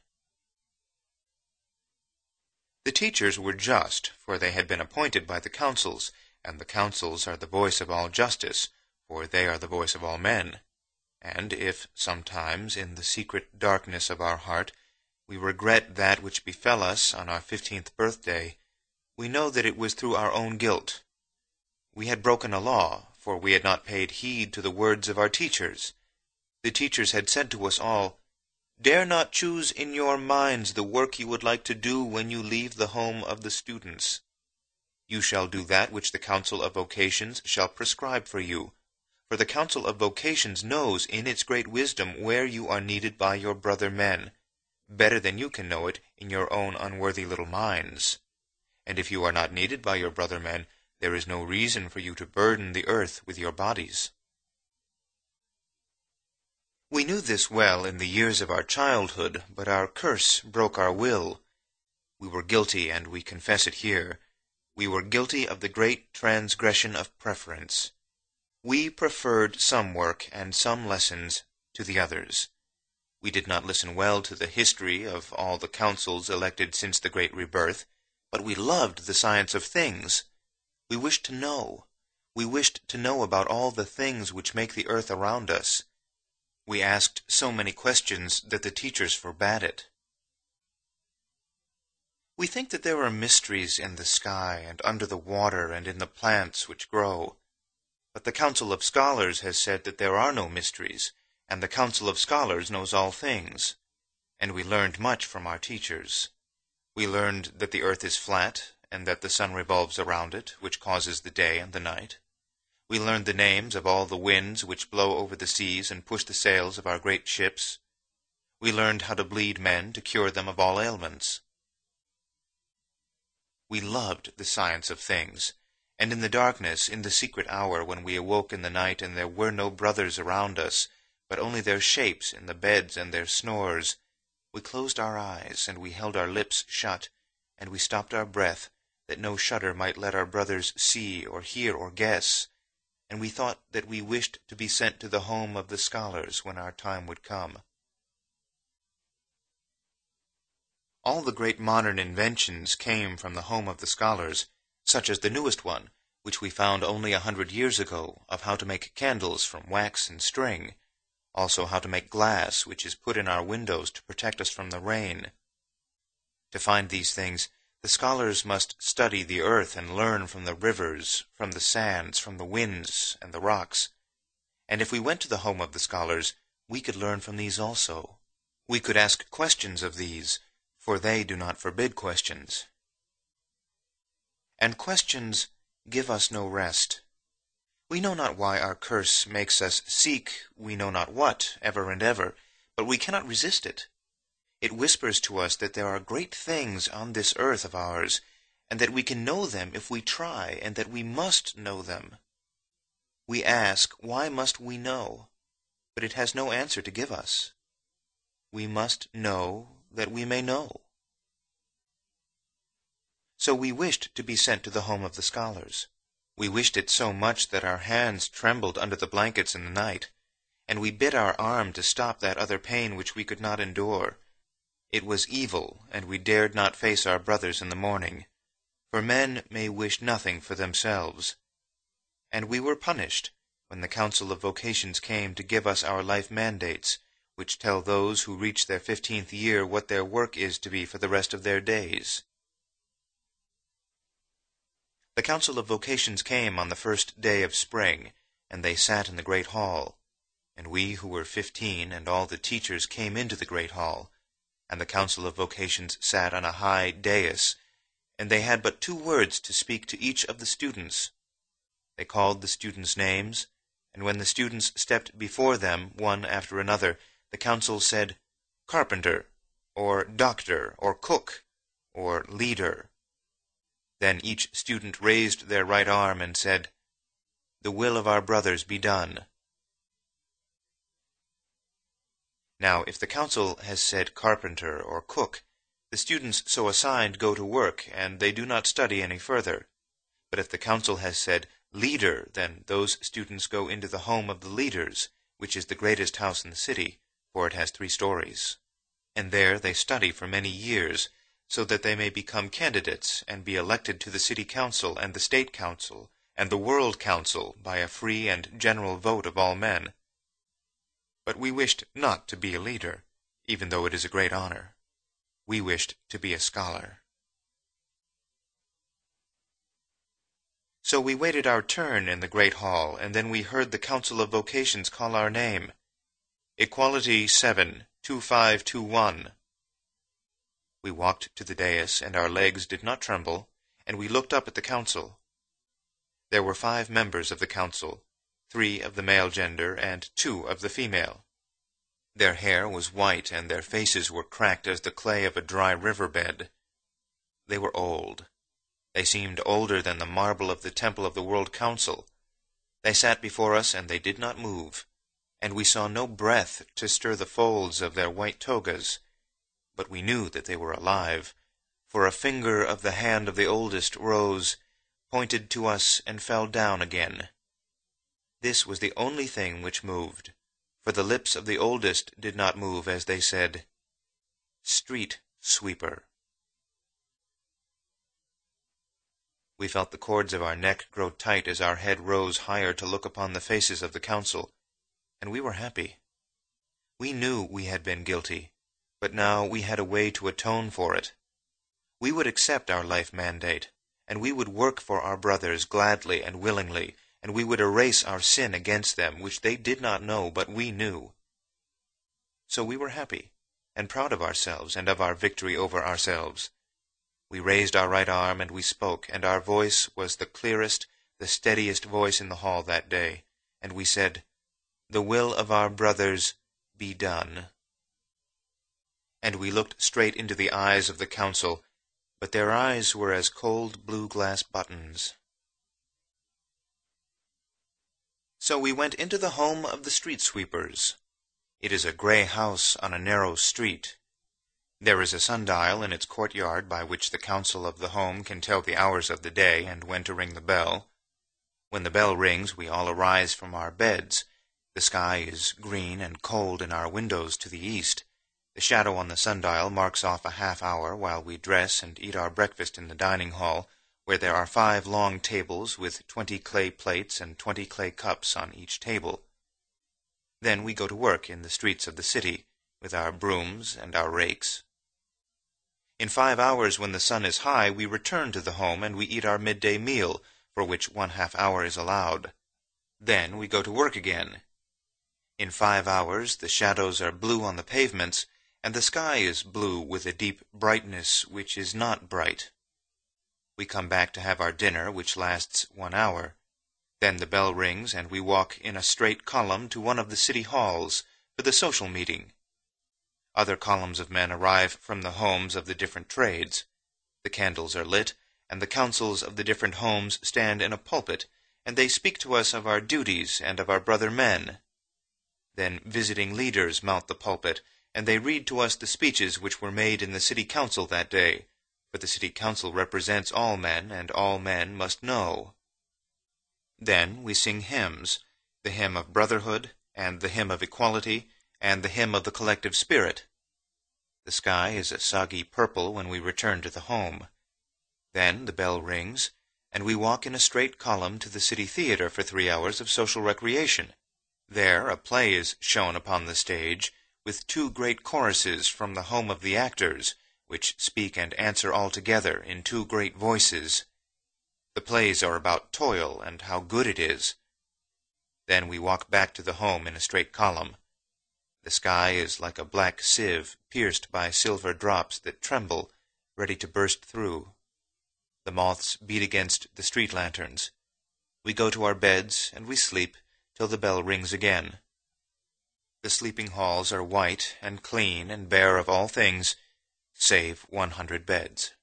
The teachers were just, for they had been appointed by the councils, and the councils are the voice of all justice, for they are the voice of all men. And if, sometimes, in the secret darkness of our heart, we regret that which befell us on our 15th birthday, we know that it was through our own guilt. We had broken a law, for we had not paid heed to the words of our teachers. The teachers had said to us all, "Dare not choose in your minds the work you would like to do when you leave the home of the students. You shall do that which the Council of Vocations shall prescribe for you, for the Council of Vocations knows in its great wisdom where you are needed by your brother men, better than you can know it in your own unworthy little minds. And if you are not needed by your brother men, there is no reason for you to burden the earth with your bodies." We knew this well in the years of our childhood, but our curse broke our will. We were guilty, and we confess it here. We were guilty of the great transgression of preference. We preferred some work and some lessons to the others. We did not listen well to the history of all the councils elected since the great rebirth, but we loved the science of things. We wished to know. We wished to know about all the things which make the earth around us. We asked so many questions that the teachers forbade it. We think that there are mysteries in the sky and under the water and in the plants which grow. But the Council of Scholars has said that there are no mysteries, and the Council of Scholars knows all things. And we learned much from our teachers. We learned that the earth is flat, and that the sun revolves around it, which causes the day and the night. We learned the names of all the winds which blow over the seas and push the sails of our great ships. We learned how to bleed men to cure them of all ailments. We loved the science of things, and in the darkness, in the secret hour, when we awoke in the night and there were no brothers around us, but only their shapes in the beds and their snores, we closed our eyes, and we held our lips shut, and we stopped our breath, that no shudder might let our brothers see or hear or guess, and we thought that we wished to be sent to the home of the scholars when our time would come. All the great modern inventions came from the home of the scholars, such as the newest one, which we found only 100 years ago, of how to make candles from wax and string, also how to make glass, which is put in our windows to protect us from the rain. To find these things, The scholars must study the earth and learn from the rivers, from the sands, from the winds and the rocks. And if we went to the home of the scholars, we could learn from these also. We could ask questions of these, for they do not forbid questions. And questions give us no rest. We know not why our curse makes us seek we know not what, ever and ever, but we cannot resist it. It whispers to us that there are great things on this earth of ours, and that we can know them if we try, and that we must know them. We ask, why must we know? But it has no answer to give us. We must know that we may know. So we wished to be sent to the home of the scholars. We wished it so much that our hands trembled under the blankets in the night, and we bit our arm to stop that other pain which we could not endure. It was evil, and we dared not face our brothers in the morning, for men may wish nothing for themselves. And we were punished when the Council of Vocations came to give us our life mandates, which tell those who reach their 15th year what their work is to be for the rest of their days. The Council of Vocations came on the first day of spring, and they sat in the great hall. And we who were 15 and all the teachers came into the great hall, and the Council of Vocations sat on a high dais, and they had but 2 words to speak to each of the students. They called the students' names, and when the students stepped before them, one after another, the council said, "Carpenter," or "Doctor," or "Cook," or "Leader." Then each student raised their right arm and said, "The will of our brothers be done." Now, if the council has said carpenter or cook, the students so assigned go to work, and they do not study any further. But if the council has said leader, then those students go into the home of the leaders, which is the greatest house in the city, for it has 3 stories. And there they study for many years, so that they may become candidates and be elected to the city council and the state council and the world council by a free and general vote of all men. But we wished not to be a leader, even though it is a great honor. We wished to be a scholar. So we waited our turn in the great hall, and then we heard the Council of Vocations call our name. Equality 7, 2521. We walked to the dais, and our legs did not tremble, and we looked up at the council. There were 5 members of the council, 3 of the male gender and 2 of the female. Their hair was white, and their faces were cracked as the clay of a dry river bed. They were old. They seemed older than the marble of the temple of the World Council. They sat before us, and they did not move, and we saw no breath to stir the folds of their white togas. But we knew that they were alive, for a finger of the hand of the oldest rose, pointed to us, and fell down again. This was the only thing which moved, for the lips of the oldest did not move as they said, "Street sweeper." We felt the cords of our neck grow tight as our head rose higher to look upon the faces of the council, and we were happy. We knew we had been guilty, but now we had a way to atone for it. We would accept our life mandate, and we would work for our brothers gladly and willingly, and we would erase our sin against them, which they did not know, but we knew. So we were happy, and proud of ourselves and of our victory over ourselves. We raised our right arm, and we spoke, and our voice was the clearest, the steadiest voice in the hall that day, and we said, "The will of our brothers be done." And we looked straight into the eyes of the council, but their eyes were as cold blue glass buttons. So we went into the home of the street sweepers. It is a gray house on a narrow street. There is a sundial in its courtyard by which the council of the home can tell the hours of the day and when to ring the bell. When the bell rings, we all arise from our beds. The sky is green and cold in our windows to the east. The shadow on the sundial marks off a half-hour while we dress and eat our breakfast in the dining hall, where there are 5 long tables with 20 clay plates and 20 clay cups on each table. Then we go to work in the streets of the city, with our brooms and our rakes. In 5 hours, when the sun is high, we return to the home and we eat our midday meal, for which 1/2 hour is allowed. Then we go to work again. In 5 hours the shadows are blue on the pavements, and the sky is blue with a deep brightness which is not bright. We come back to have our dinner, which lasts 1 hour. Then the bell rings, and we walk in a straight column to one of the city halls for the social meeting. Other columns of men arrive from the homes of the different trades. The candles are lit, and the councils of the different homes stand in a pulpit, and they speak to us of our duties and of our brother men. Then visiting leaders mount the pulpit, and they read to us the speeches which were made in the city council that day, for the city council represents all men, and all men must know. Then we sing hymns, the hymn of brotherhood, and the hymn of equality, and the hymn of the collective spirit. The sky is a soggy purple when we return to the home. Then the bell rings, and we walk in a straight column to the city theater for 3 hours of social recreation. There a play is shown upon the stage, with 2 great choruses from the home of the actors, which speak and answer all together in 2 great voices. The plays are about toil and how good it is. Then we walk back to the home in a straight column. The sky is like a black sieve pierced by silver drops that tremble, ready to burst through. The moths beat against the street lanterns. We go to our beds, and we sleep till the bell rings again. The sleeping halls are white and clean and bare of all things, save 100 beds.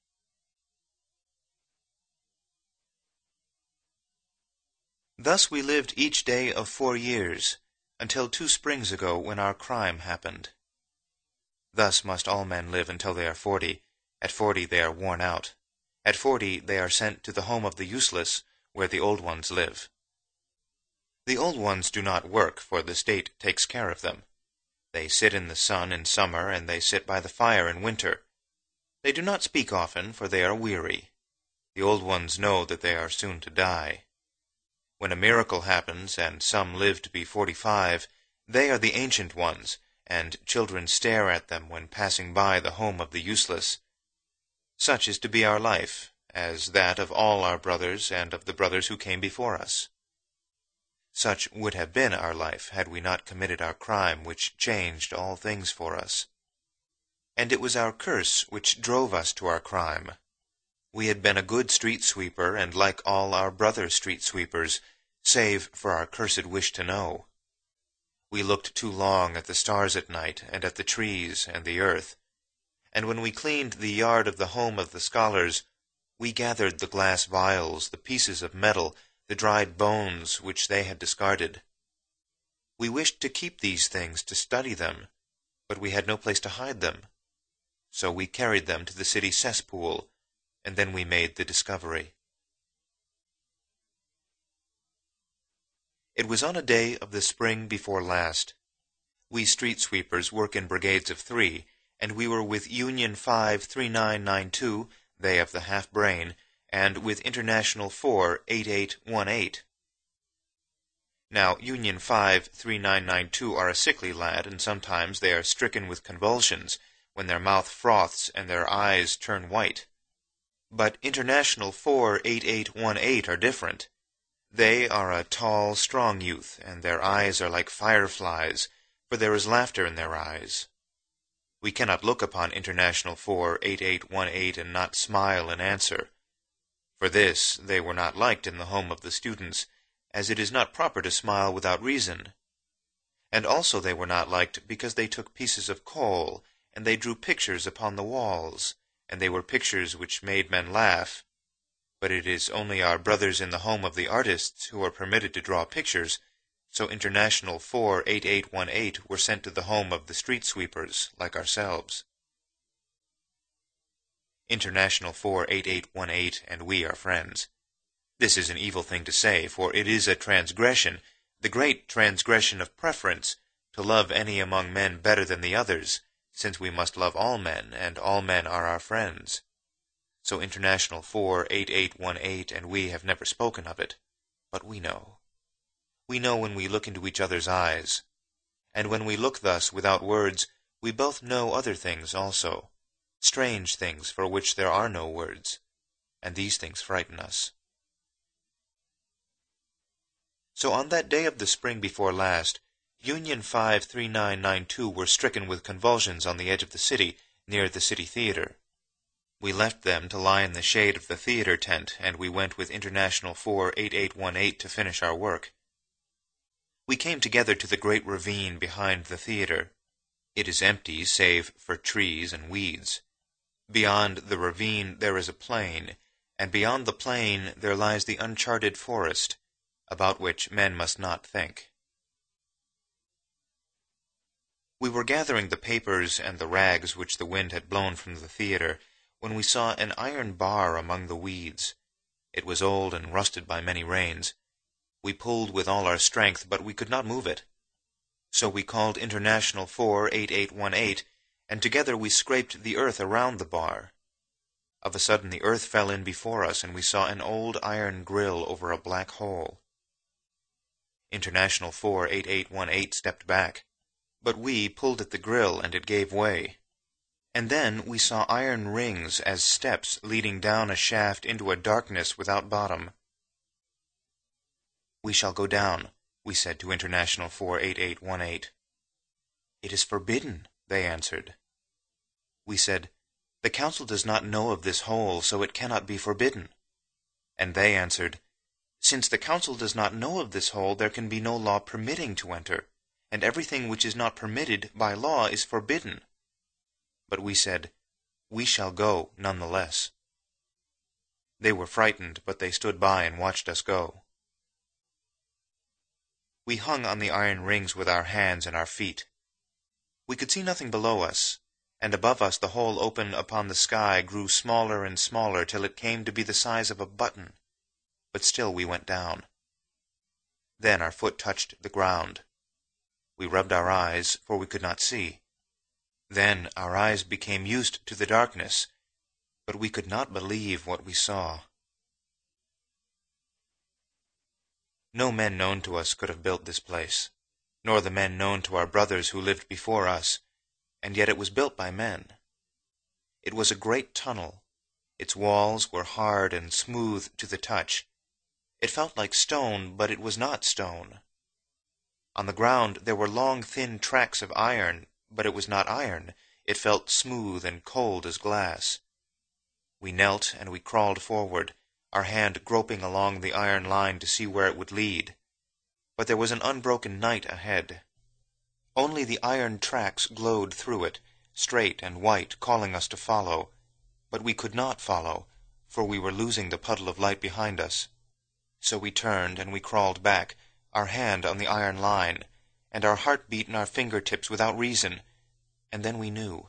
Thus we lived each day of 4 years, until 2 springs ago, when our crime happened. Thus must all men live until they are 40. At 40 they are worn out. At 40 they are sent to the home of the useless, where the old ones live. The old ones do not work, for the state takes care of them. They sit in the sun in summer, and they sit by the fire in winter. They do not speak often, for they are weary. The old ones know that they are soon to die. When a miracle happens, and some live to be 45, they are the ancient ones, and children stare at them when passing by the home of the useless. Such is to be our life, as that of all our brothers and of the brothers who came before us. Such would have been our life had we not committed our crime which changed all things for us. And it was our curse which drove us to our crime. We had been a good street sweeper, and like all our brother street sweepers, save for our cursed wish to know. We looked too long at the stars at night, and at the trees and the earth. And when we cleaned the yard of the home of the scholars, we gathered the glass vials, the pieces of metal, the dried bones which they had discarded. We wished to keep these things, to study them, but we had no place to hide them. So we carried them to the city cesspool, and then we made the discovery. It was on a day of the spring before last. We street sweepers work in brigades of 3, and we were with Union 53992, they of the half-brain, and with International 48818. Now, Union 53992 are a sickly lad, and sometimes they are stricken with convulsions, when their mouth froths and their eyes turn white. But International 48818 are different. They are a tall, strong youth, and their eyes are like fireflies, for there is laughter in their eyes. We cannot look upon International 48818 and not smile in answer. For this they were not liked in the home of the students, as it is not proper to smile without reason. And also they were not liked because they took pieces of coal, and they drew pictures upon the walls, and they were pictures which made men laugh. But it is only our brothers in the home of the artists who are permitted to draw pictures, so International 48818 were sent to the home of the street sweepers, like ourselves. International 48818 and we are friends. This is an evil thing to say, for it is a transgression, the great transgression of preference, to love any among men better than the others, since we must love all men, and all men are our friends. So International 48818 and we have never spoken of it, but we know. We know when we look into each other's eyes. And when we look thus without words, we both know other things also. strange things for which there are no words, and these things frighten us. So on that day of the spring before last, Union 53992 were stricken with convulsions on the edge of the city, near the city theater. We left them to lie in the shade of the theater tent, and we went with International 48818 to finish our work. We came together to the great ravine behind the theater. It is empty save for trees and weeds. Beyond the ravine there is a plain, and beyond the plain there lies the uncharted forest, about which men must not think. We were gathering the papers and the rags which the wind had blown from the theater, when we saw an iron bar among the weeds. It was old and rusted by many rains. We pulled with all our strength, but we could not move it. So we called International 48818, and together we scraped the earth around the bar. Of a sudden the earth fell in before us, and we saw an old iron grill over a black hole. International 48818 stepped back, but we pulled at the grill, and it gave way. And then we saw iron rings as steps leading down a shaft into a darkness without bottom. "We shall go down," we said to International 48818. "It is forbidden," they answered. We said, "The Council does not know of this hole, so it cannot be forbidden." And they answered, "Since the Council does not know of this hole, there can be no law permitting to enter, and everything which is not permitted by law is forbidden." But we said, "We shall go none the less." They were frightened, but they stood by and watched us go. We hung on the iron rings with our hands and our feet. We could see nothing below us, and above us the hole open upon the sky grew smaller and smaller till it came to be the size of a button, but still we went down. Then our foot touched the ground. We rubbed our eyes, for we could not see. Then our eyes became used to the darkness, but we could not believe what we saw. No men known to us could have built this place, nor the men known to our brothers who lived before us, and yet it was built by men. It was a great tunnel. Its walls were hard and smooth to the touch. It felt like stone, but it was not stone. On the ground there were long thin tracks of iron, but it was not iron. It felt smooth and cold as glass. We knelt and we crawled forward, our hand groping along the iron line to see where it would lead. But there was an unbroken night ahead. Only the iron tracks glowed through it, straight and white, calling us to follow. But we could not follow, for we were losing the puddle of light behind us. So we turned and we crawled back, our hand on the iron line, and our heart beat in our fingertips without reason, and then we knew.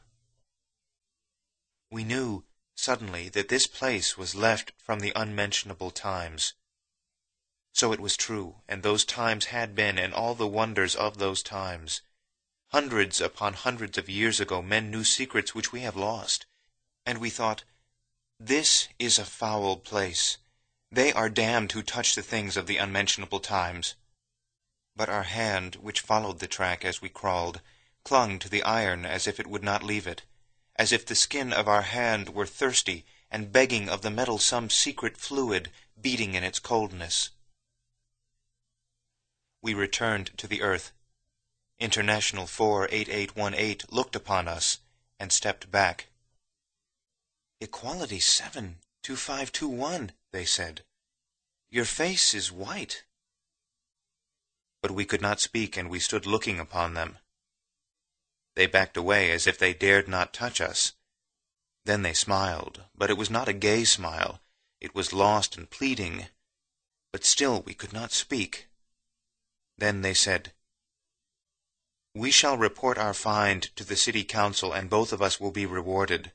We knew, suddenly, that this place was left from the unmentionable times. So it was true, and those times had been, and all the wonders of those times. Hundreds upon hundreds of years ago men knew secrets which we have lost, and we thought, "This is a foul place. They are damned who touch the things of the unmentionable times." But our hand, which followed the track as we crawled, clung to the iron as if it would not leave it, as if the skin of our hand were thirsty and begging of the metal some secret fluid beating in its coldness. We returned to the earth. International 48818 looked upon us and stepped back. "Equality 72521, they said. "Your face is white." But we could not speak, and we stood looking upon them. They backed away as if they dared not touch us. Then they smiled, but it was not a gay smile. It was lost and pleading, but still we could not speak. Then they said, "We shall report our find to the city council, and both of us will be rewarded."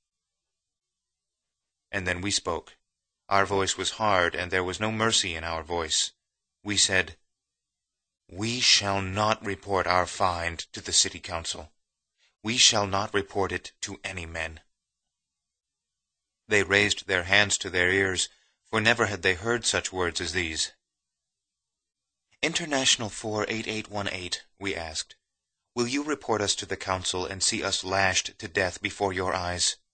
And then we spoke. Our voice was hard, and there was no mercy in our voice. We said, "We shall not report our find to the city council. We shall not report it to any men." They raised their hands to their ears, for never had they heard such words as these. "International 48818, we asked, will you report us to the council and see us lashed to death before your eyes?"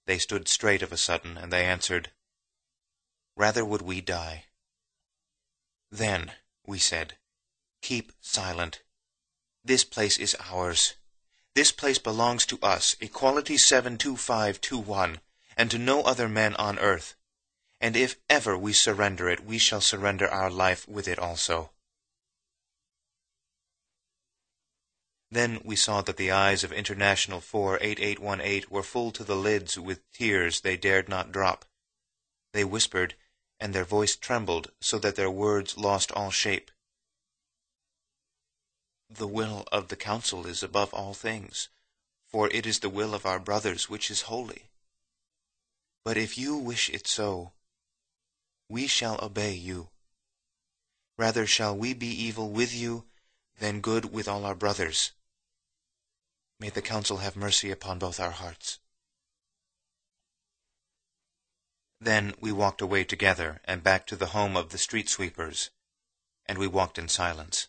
They stood straight of a sudden, and they answered, "Rather would we die." "Then," we said, "keep silent. This place is ours. This place belongs to us, Equality 72521, and to no other men on earth. And if ever we surrender it, we shall surrender our life with it also." Then we saw that the eyes of International 48818 were full to the lids with tears they dared not drop. They whispered, and their voice trembled so that their words lost all shape. "The will of the council is above all things, for it is the will of our brothers which is holy. But if you wish it so, we shall obey you. Rather shall we be evil with you than good with all our brothers. May the council have mercy upon both our hearts." Then we walked away together and back to the home of the street sweepers, and we walked in silence.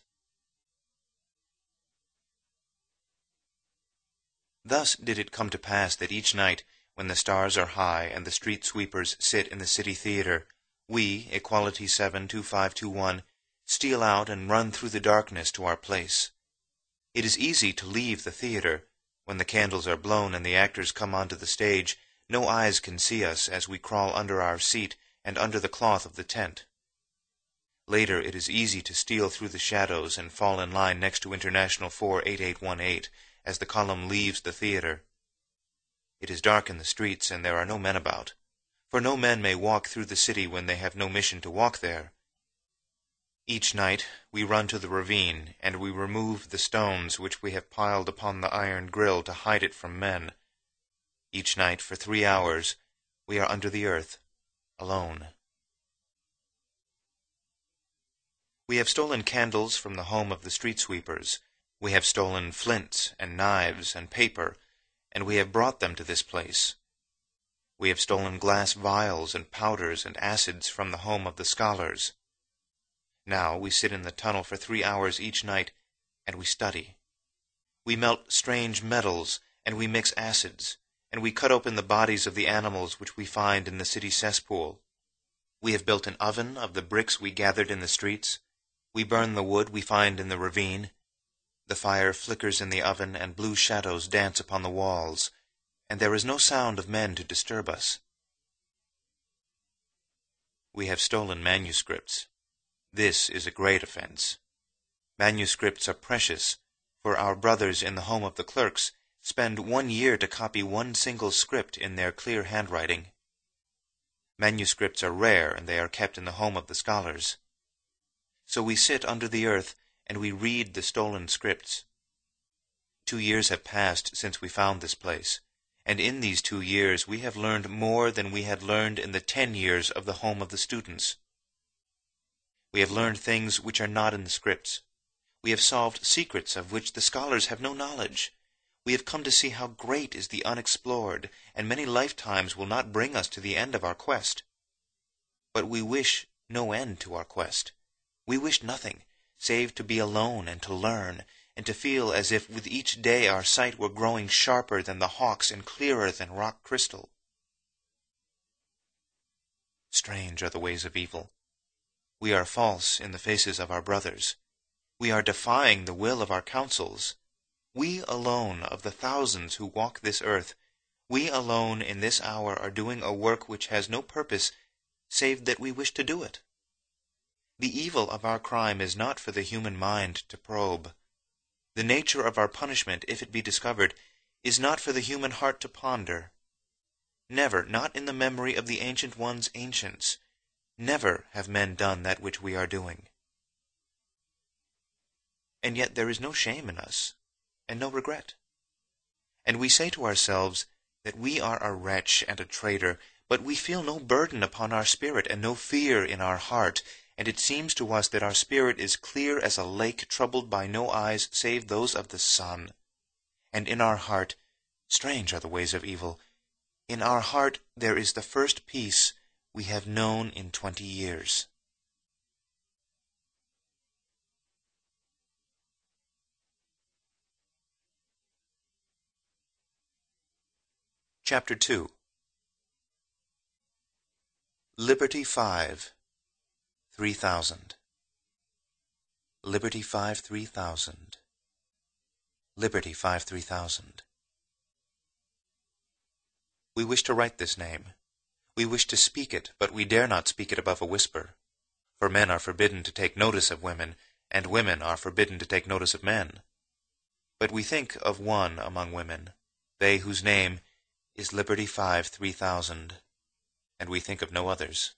Thus did it come to pass that each night, when the stars are high and the street sweepers sit in the city theater, we, Equality 72521, steal out and run through the darkness to our place. It is easy to leave the theater. When the candles are blown and the actors come onto the stage, no eyes can see us as we crawl under our seat and under the cloth of the tent. Later it is easy to steal through the shadows and fall in line next to International 48818 as the column leaves the theater. It is dark in the streets, and there are no men about, for no men may walk through the city when they have no mission to walk there. Each night we run to the ravine, and we remove the stones which we have piled upon the iron grill to hide it from men. Each night, for 3 hours, we are under the earth, alone. We have stolen candles from the home of the street sweepers. We have stolen flints and knives and paper, and we have brought them to this place. We have stolen glass vials and powders and acids from the home of the scholars. Now we sit in the tunnel for 3 hours each night, and we study. We melt strange metals, and we mix acids, and we cut open the bodies of the animals which we find in the city cesspool. We have built an oven of the bricks we gathered in the streets. We burn the wood we find in the ravine. The fire flickers in the oven, and blue shadows dance upon the walls, and there is no sound of men to disturb us. We have stolen manuscripts. This is a great offense. Manuscripts are precious, for our brothers in the home of the clerks spend 1 year to copy 1 single script in their clear handwriting. Manuscripts are rare, and they are kept in the home of the scholars. So we sit under the earth, and we read the stolen scripts. 2 years have passed since we found this place, and in these 2 years we have learned more than we had learned in the 10 years of the home of the students. We have learned things which are not in the scripts. We have solved secrets of which the scholars have no knowledge. We have come to see how great is the unexplored, and many lifetimes will not bring us to the end of our quest. But we wish no end to our quest. We wish nothing, save to be alone and to learn, and to feel as if with each day our sight were growing sharper than the hawk's and clearer than rock crystal. Strange are the ways of evil. We are false in the faces of our brothers. We are defying the will of our councils. We alone of the thousands who walk this earth, we alone in this hour are doing a work which has no purpose save that we wish to do it. The evil of our crime is not for the human mind to probe. The nature of our punishment, if it be discovered, is not for the human heart to ponder. Never, not in the memory of the ancient ones' ancients, never have men done that which we are doing. And yet there is no shame in us, and no regret. And we say to ourselves that we are a wretch and a traitor, but we feel no burden upon our spirit and no fear in our heart, and it seems to us that our spirit is clear as a lake troubled by no eyes save those of the sun. And in our heart, strange are the ways of evil, in our heart there is the first peace we have known in 20 years. Chapter 2. Liberty 5, 3000. Liberty 5, 3000. Liberty 5, 3000. We wish to write this name. We wish to speak it, but we dare not speak it above a whisper. For men are forbidden to take notice of women, and women are forbidden to take notice of men. But we think of one among women, they whose name is Liberty 5, 3000, and we think of no others.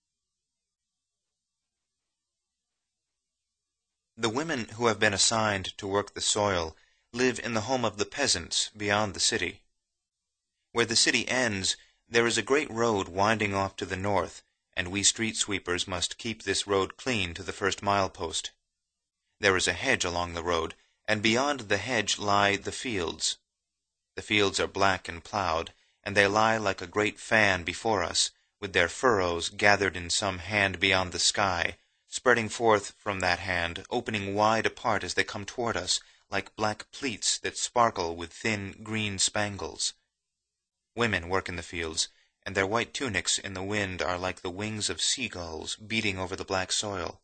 The women who have been assigned to work the soil live in the home of the peasants beyond the city. Where the city ends, there is a great road winding off to the north, and we street sweepers must keep this road clean to the first milepost. There is a hedge along the road, and beyond the hedge lie the fields. The fields are black and plowed, and they lie like a great fan before us, with their furrows gathered in some hand beyond the sky, spreading forth from that hand, opening wide apart as they come toward us, like black pleats that sparkle with thin green spangles. Women work in the fields, and their white tunics in the wind are like the wings of seagulls beating over the black soil.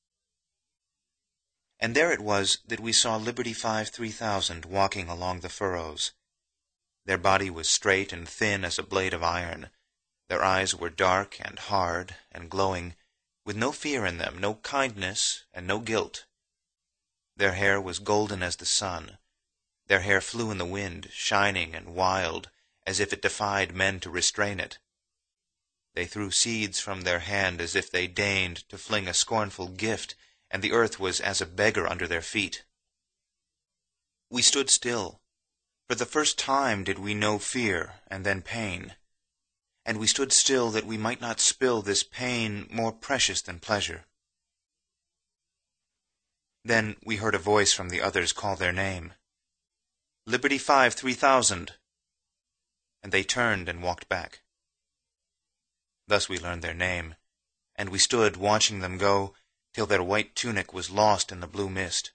And there it was that we saw Liberty 5, 3000 walking along the furrows. Their body was straight and thin as a blade of iron. Their eyes were dark and hard and glowing, with no fear in them, no kindness, and no guilt. Their hair was golden as the sun. Their hair flew in the wind, shining and wild, as if it defied men to restrain it. They threw seeds from their hand as if they deigned to fling a scornful gift, and the earth was as a beggar under their feet. We stood still. For the first time did we know fear and then pain. And we stood still that we might not spill this pain more precious than pleasure. Then we heard a voice from the others call their name. Liberty 5, 3000. And they turned and walked back. Thus we learned their name, and we stood watching them go till their white tunic was lost in the blue mist.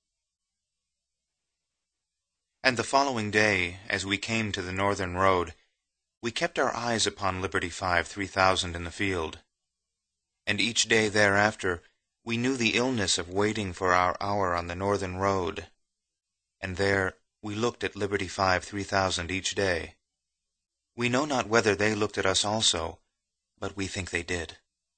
And the following day, as we came to the northern road, we kept our eyes upon Liberty 5, 3000 in the field. And each day thereafter we knew the illness of waiting for our hour on the northern road, and there we looked at Liberty 5, 3000 each day. We know not whether they looked at us also, but we think they did.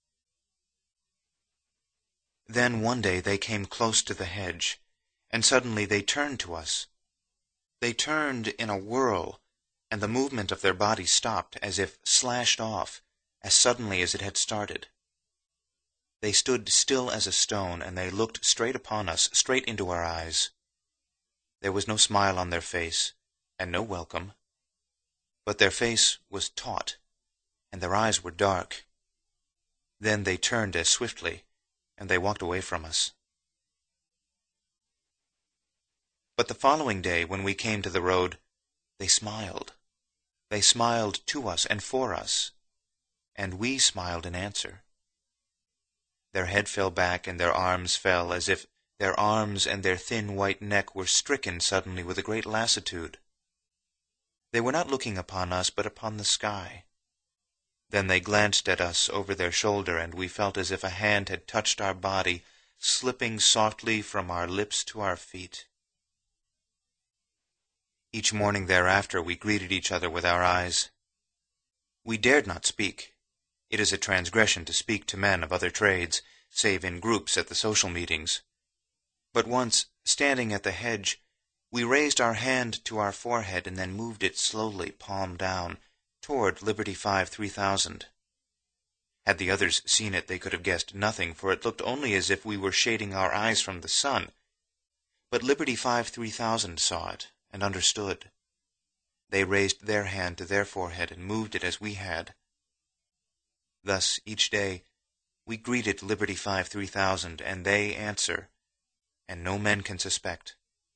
Then one day they came close to the hedge, and suddenly they turned to us. They turned in a whirl, and the movement of their bodies stopped, as if slashed off, as suddenly as it had started. They stood still as a stone, and they looked straight upon us, straight into our eyes. There was no smile on their face, and no welcome, but their face was taut, and their eyes were dark. Then they turned as swiftly, and they walked away from us. But the following day, when we came to the road, they smiled. They smiled to us and for us, and we smiled in answer. Their head fell back, and their arms fell, as if their arms and their thin white neck were stricken suddenly with a great lassitude. They were not looking upon us, but upon the sky. Then they glanced at us over their shoulder, and we felt as if a hand had touched our body, slipping softly from our lips to our feet. Each morning thereafter we greeted each other with our eyes. We dared not speak. It is a transgression to speak to men of other trades, save in groups at the social meetings. But once, standing at the hedge, we raised our hand to our forehead and then moved it slowly, palm down, toward Liberty 5, 3000. Had the others seen it, they could have guessed nothing, for it looked only as if we were shading our eyes from the sun. But Liberty 5, 3000 saw it, and understood. They raised their hand to their forehead and moved it as we had. Thus, each day, we greeted Liberty 5, 3000, and they answer, and no men can suspect.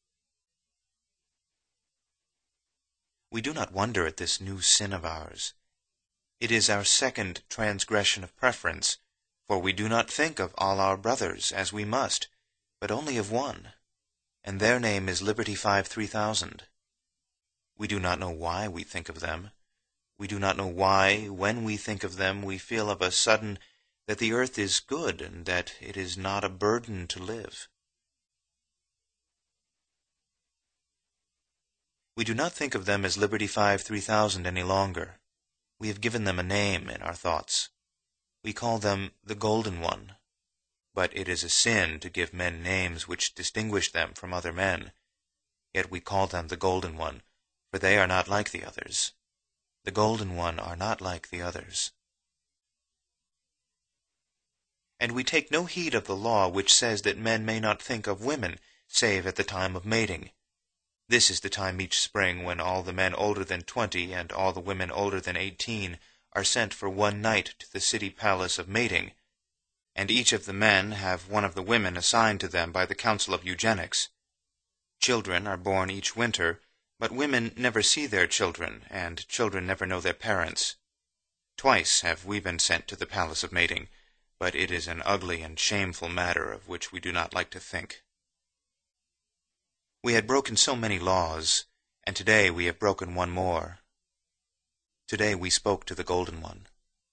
We do not wonder at this new sin of ours. It is our second transgression of preference, for we do not think of all our brothers as we must, but only of one, and their name is Liberty 5, 3000. We do not know why we think of them. We do not know why, when we think of them, we feel of a sudden that the earth is good and that it is not a burden to live. We do not think of them as Liberty 5-3000 any longer. We have given them a name in our thoughts. We call them the Golden One. But it is a sin to give men names which distinguish them from other men. Yet we call them the Golden One, for they are not like the others. The Golden One are not like the others. And we take no heed of the law which says that men may not think of women, save at the time of mating. This is the time each spring when all the men older than 20 and all the women older than 18 are sent for one night to the city palace of mating, and each of the men have one of the women assigned to them by the Council of Eugenics. Children are born each winter, but women never see their children, and children never know their parents. Twice have we been sent to the palace of mating, but it is an ugly and shameful matter of which we do not like to think. We had broken so many laws, and today we have broken one more. Today we spoke to the Golden One.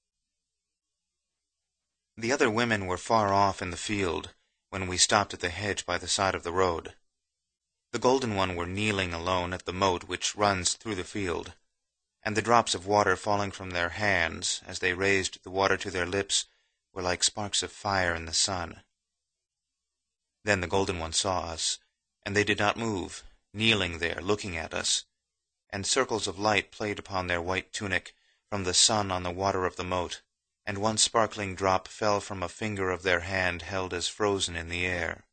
The other women were far off in the field when we stopped at the hedge by the side of the road. The Golden One were kneeling alone at the moat which runs through the field, and the drops of water falling from their hands as they raised the water to their lips were like sparks of fire in the sun. Then the Golden One saw us, and they did not move, kneeling there looking at us, and circles of light played upon their white tunic from the sun on the water of the moat, and one sparkling drop fell from a finger of their hand held as frozen in the air.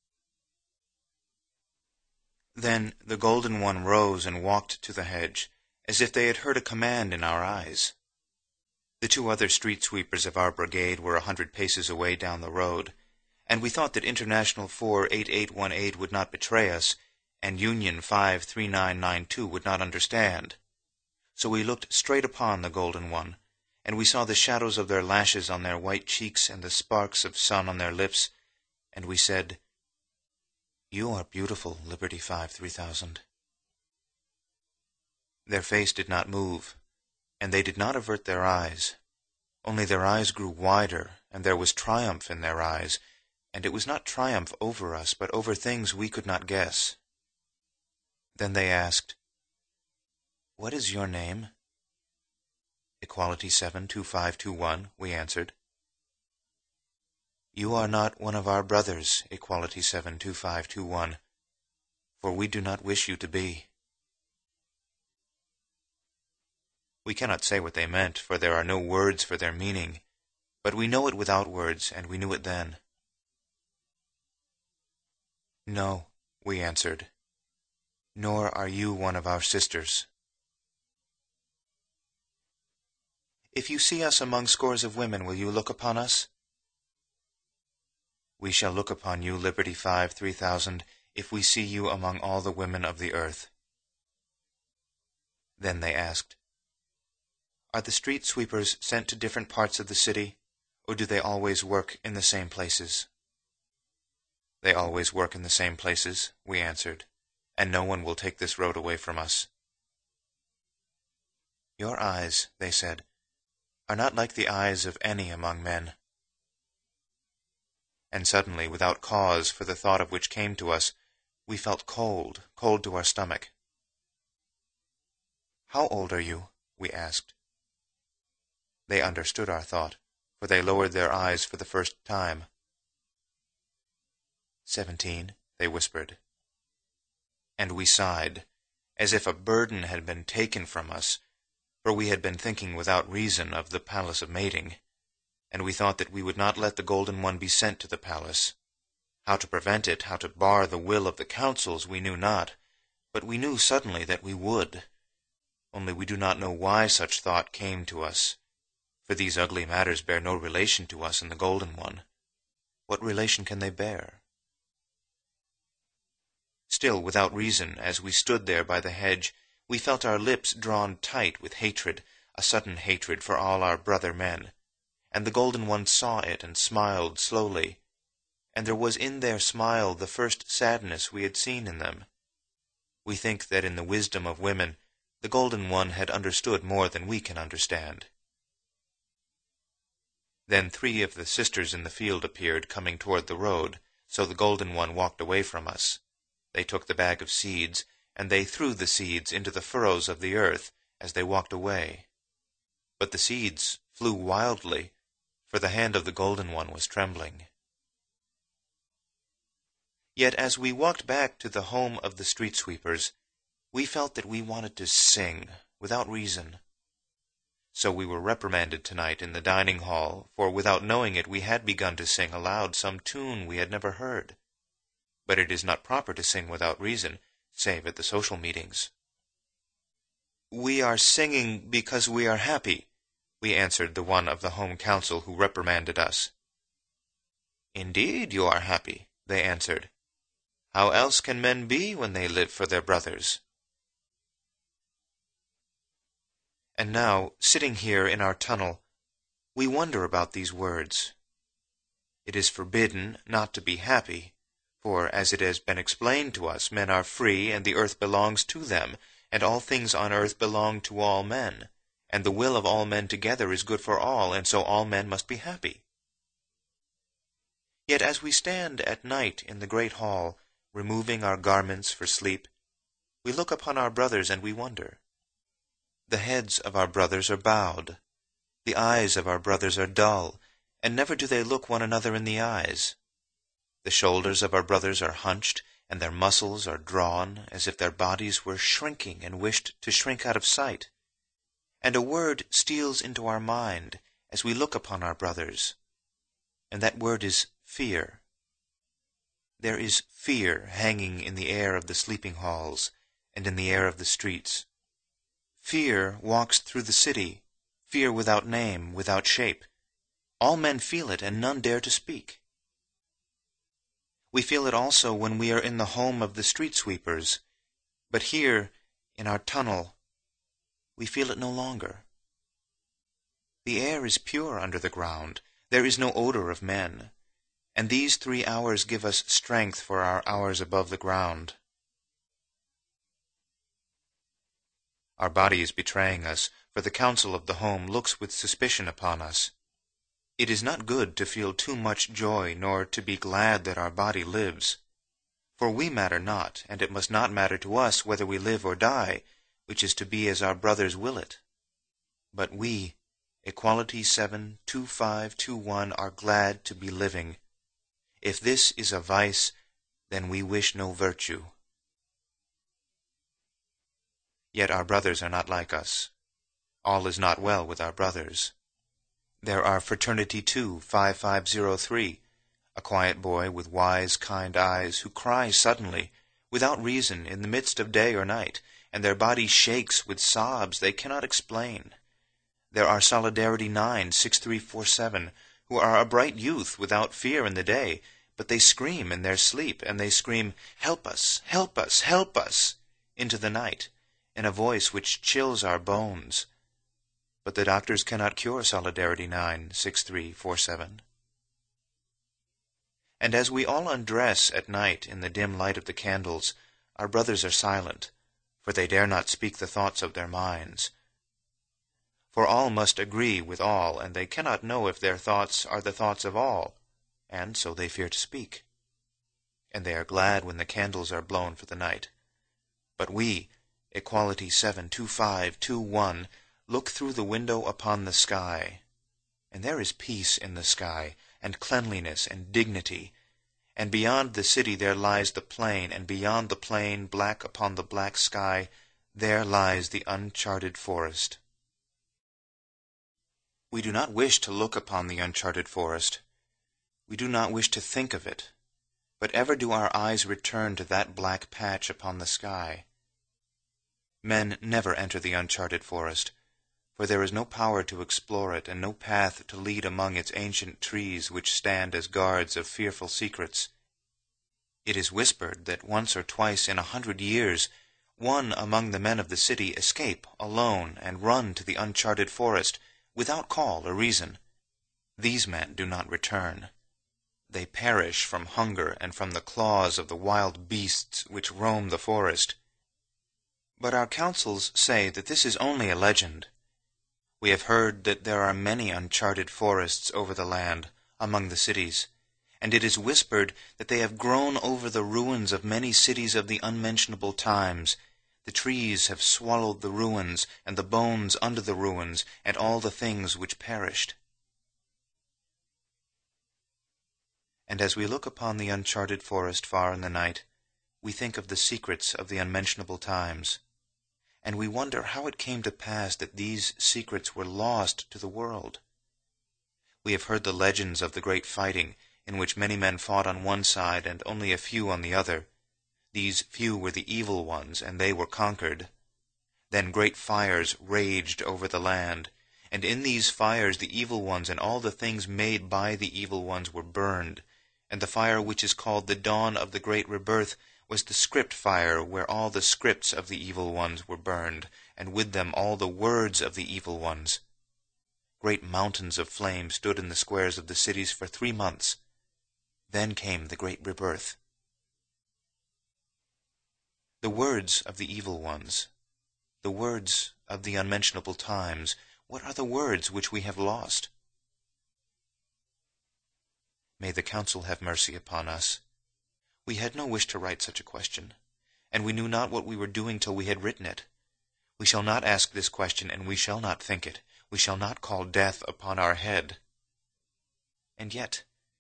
Then the Golden One rose and walked to the hedge, as if they had heard a command in our eyes. The 2 other street sweepers of our brigade were 100 paces away down the road, and we thought that International 48818 would not betray us, and Union 53992 would not understand. So we looked straight upon the Golden One, and we saw the shadows of their lashes on their white cheeks and the sparks of sun on their lips, and we said, "You are beautiful, Liberty 5-3000. Their face did not move, and they did not avert their eyes. Only their eyes grew wider, and there was triumph in their eyes, and it was not triumph over us, but over things we could not guess. Then they asked, "What is your name?" "Equality 72521, we answered. "You are not one of our brothers, Equality 72521, for we do not wish you to be." We cannot say what they meant, for there are no words for their meaning, but we know it without words, and we knew it then. "No," we answered, "nor are you one of our sisters." "If you see us among scores of women, will you look upon us?" "We shall look upon you, Liberty 5-3000, if we see you among all the women of the earth." Then they asked, "Are the street sweepers sent to different parts of the city, or do they always work in the same places?" "They always work in the same places," we answered, "and no one will take this road away from us." "Your eyes," they said, "are not like the eyes of any among men." And suddenly, without cause for the thought of which came to us, we felt cold to our stomach. "How old are you?" we asked. They understood our thought, for they lowered their eyes for the first time. 17, they whispered. And we sighed, as if a burden had been taken from us, for we had been thinking without reason of the palace of mating, and we thought that we would not let the Golden One be sent to the palace. How to prevent it, how to bar the will of the councils, we knew not, but we knew suddenly that we would. Only we do not know why such thought came to us, for these ugly matters bear no relation to us and the Golden One. What relation can they bear? Still, without reason, as we stood there by the hedge, we felt our lips drawn tight with hatred, a sudden hatred for all our brother men. And the Golden One saw it and smiled slowly, and there was in their smile the first sadness we had seen in them. We think that in the wisdom of women, The Golden One had understood more than we can understand. Then 3 of the sisters in the field appeared, coming toward the road, so the Golden One walked away from us. They took the bag of seeds, and they threw the seeds into the furrows of the earth as they walked away. But the seeds flew wildly, for the hand of the Golden One was trembling. Yet as we walked back to the home of the street sweepers, we felt that we wanted to sing, without reason. So we were reprimanded tonight in the dining hall, for without knowing it we had begun to sing aloud some tune we had never heard. But it is not proper to sing without reason, save at the social meetings. "We are singing because we are happy," we answered the one of the home council who reprimanded us. "Indeed you are happy," they answered. "How else can men be when they live for their brothers?" And now, sitting here in our tunnel, we wonder about these words. It is forbidden not to be happy, for, as it has been explained to us, men are free, and the earth belongs to them, and all things on earth belong to all men, and the will of all men together is good for all, and so all men must be happy. Yet as we stand at night in the great hall, removing our garments for sleep, we look upon our brothers and we wonder. The heads of our brothers are bowed. The eyes of our brothers are dull, and never do they look one another in the eyes. The shoulders of our brothers are hunched, and their muscles are drawn, as if their bodies were shrinking and wished to shrink out of sight. And a word steals into our mind as we look upon our brothers, and that word is fear. There is fear hanging in the air of the sleeping halls, and in the air of the streets. Fear walks through the city, fear without name, without shape. All men feel it, and none dare to speak. We feel it also when we are in the home of the street sweepers, but here, in our tunnel, we feel it no longer. The air is pure under the ground, there is no odor of men, and these 3 hours give us strength for our hours above the ground. Our body is betraying us, for the council of the home looks with suspicion upon us. It is not good to feel too much joy, nor to be glad that our body lives. For we matter not, and it must not matter to us whether we live or die, which is to be as our brothers will it. But we, Equality 72521, are glad to be living. If this is a vice, then we wish no virtue. Yet our brothers are not like us. All is not well with our brothers. There are Fraternity 2, 5503, a quiet boy with wise, kind eyes, who cries suddenly, without reason, in the midst of day or night, and their body shakes with sobs they cannot explain. There are Solidarity 9, 6347, who are a bright youth without fear in the day, but they scream in their sleep, and they scream, "Help us! Help us! Help us!" into the night, in a voice which chills our bones. But the doctors cannot cure Solidarity 9, 6347. And as we all undress at night in the dim light of the candles, our brothers are silent, for they dare not speak the thoughts of their minds. For all must agree with all, and they cannot know if their thoughts are the thoughts of all, and so they fear to speak. And they are glad when the candles are blown for the night. But we, Equality 72521, look through the window upon the sky, and there is peace in the sky, and cleanliness and dignity, and beyond the city there lies the plain, and beyond the plain, black upon the black sky, there lies the uncharted forest. We do not wish to look upon the uncharted forest. We do not wish to think of it, but ever do our eyes return to that black patch upon the sky. Men never enter the uncharted forest, for there is no power to explore it, and no path to lead among its ancient trees which stand as guards of fearful secrets. It is whispered that once or twice in 100 years one among the men of the city escape alone and run to the uncharted forest, without call or reason. These men do not return. They perish from hunger and from the claws of the wild beasts which roam the forest. But our councils say that this is only a legend. We have heard that there are many uncharted forests over the land, among the cities, and it is whispered that they have grown over the ruins of many cities of the unmentionable times. The trees have swallowed the ruins, and the bones under the ruins, and all the things which perished. And as we look upon the uncharted forest far in the night, we think of the secrets of the unmentionable times, and we wonder how it came to pass that these secrets were lost to the world. We have heard the legends of the great fighting, in which many men fought on one side and only a few on the other. These few were the evil ones, and they were conquered. Then great fires raged over the land, and in these fires the evil ones and all the things made by the evil ones were burned, and the fire which is called the dawn of the great rebirth was the script fire, where all the scripts of the evil ones were burned, and with them all the words of the evil ones. Great mountains of flame stood in the squares of the cities for 3 months. Then came the great rebirth. The words of the evil ones, the words of the unmentionable times, what are the words which we have lost? May the council have mercy upon us. We had no wish to write such a question, and we knew not what we were doing till we had written it. We shall not ask this question, and we shall not think it. We shall not call death upon our head. And yet,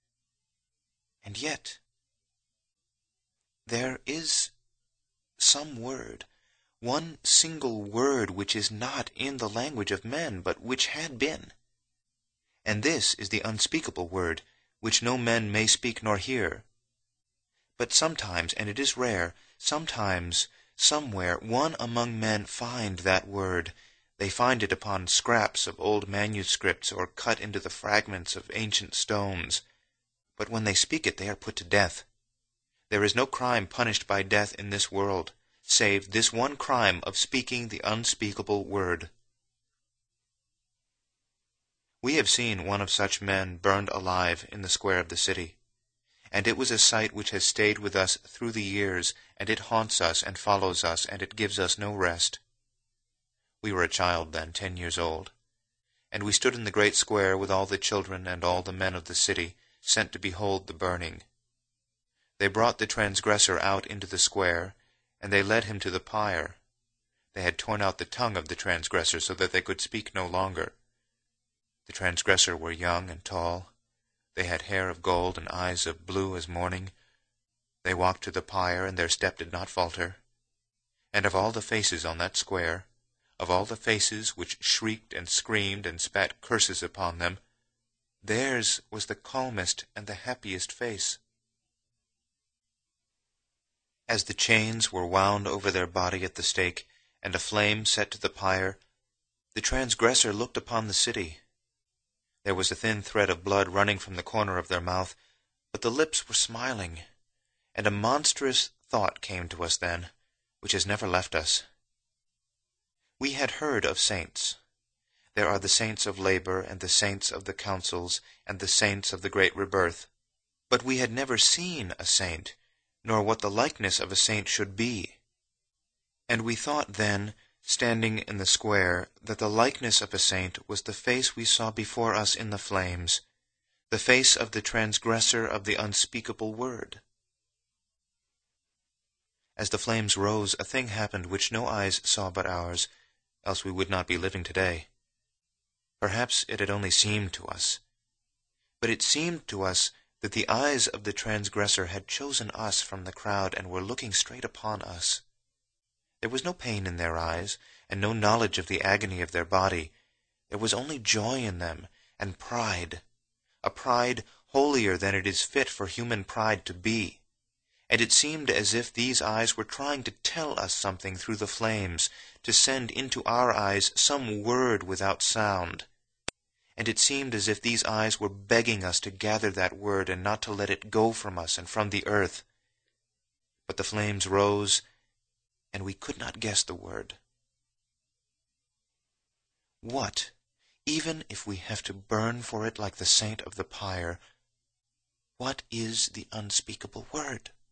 there is some word, one single word which is not in the language of men, but which had been. And this is the unspeakable word, which no men may speak nor hear. But sometimes, and it is rare, sometimes, somewhere, one among men find that word. They find it upon scraps of old manuscripts, or cut into the fragments of ancient stones. But when they speak it, they are put to death. There is no crime punished by death in this world, save this one crime of speaking the unspeakable word. We have seen one of such men burned alive in the square of the city, and it was a sight which has stayed with us through the years, and it haunts us and follows us, and it gives us no rest. We were a child then, 10 years old, and we stood in the great square with all the children and all the men of the city, sent to behold the burning. They brought the transgressor out into the square, and they led him to the pyre. They had torn out the tongue of the transgressor, so that they could speak no longer. The transgressor were young and tall. They had hair of gold and eyes of blue as morning. They walked to the pyre, and their step did not falter. And of all the faces on that square, of all the faces which shrieked and screamed and spat curses upon them, theirs was the calmest and the happiest face. As the chains were wound over their body at the stake, and a flame set to the pyre, the transgressor looked upon the city. There was a thin thread of blood running from the corner of their mouth, but the lips were smiling, and a monstrous thought came to us then, which has never left us. We had heard of saints. There are the saints of labor, and the saints of the councils, and the saints of the great rebirth. But we had never seen a saint, nor what the likeness of a saint should be. And we thought then, standing in the square, that the likeness of a saint was the face we saw before us in the flames, the face of the transgressor of the unspeakable word. As the flames rose, a thing happened which no eyes saw but ours, else we would not be living today. Perhaps it had only seemed to us. But it seemed to us that the eyes of the transgressor had chosen us from the crowd and were looking straight upon us. There was no pain in their eyes, and no knowledge of the agony of their body. There was only joy in them, and pride, a pride holier than it is fit for human pride to be. And it seemed as if these eyes were trying to tell us something through the flames, to send into our eyes some word without sound. And it seemed as if these eyes were begging us to gather that word and not to let it go from us and from the earth. But the flames rose, and we could not guess the word. What, even if we have to burn for it like the saint of the pyre, what is the unspeakable word?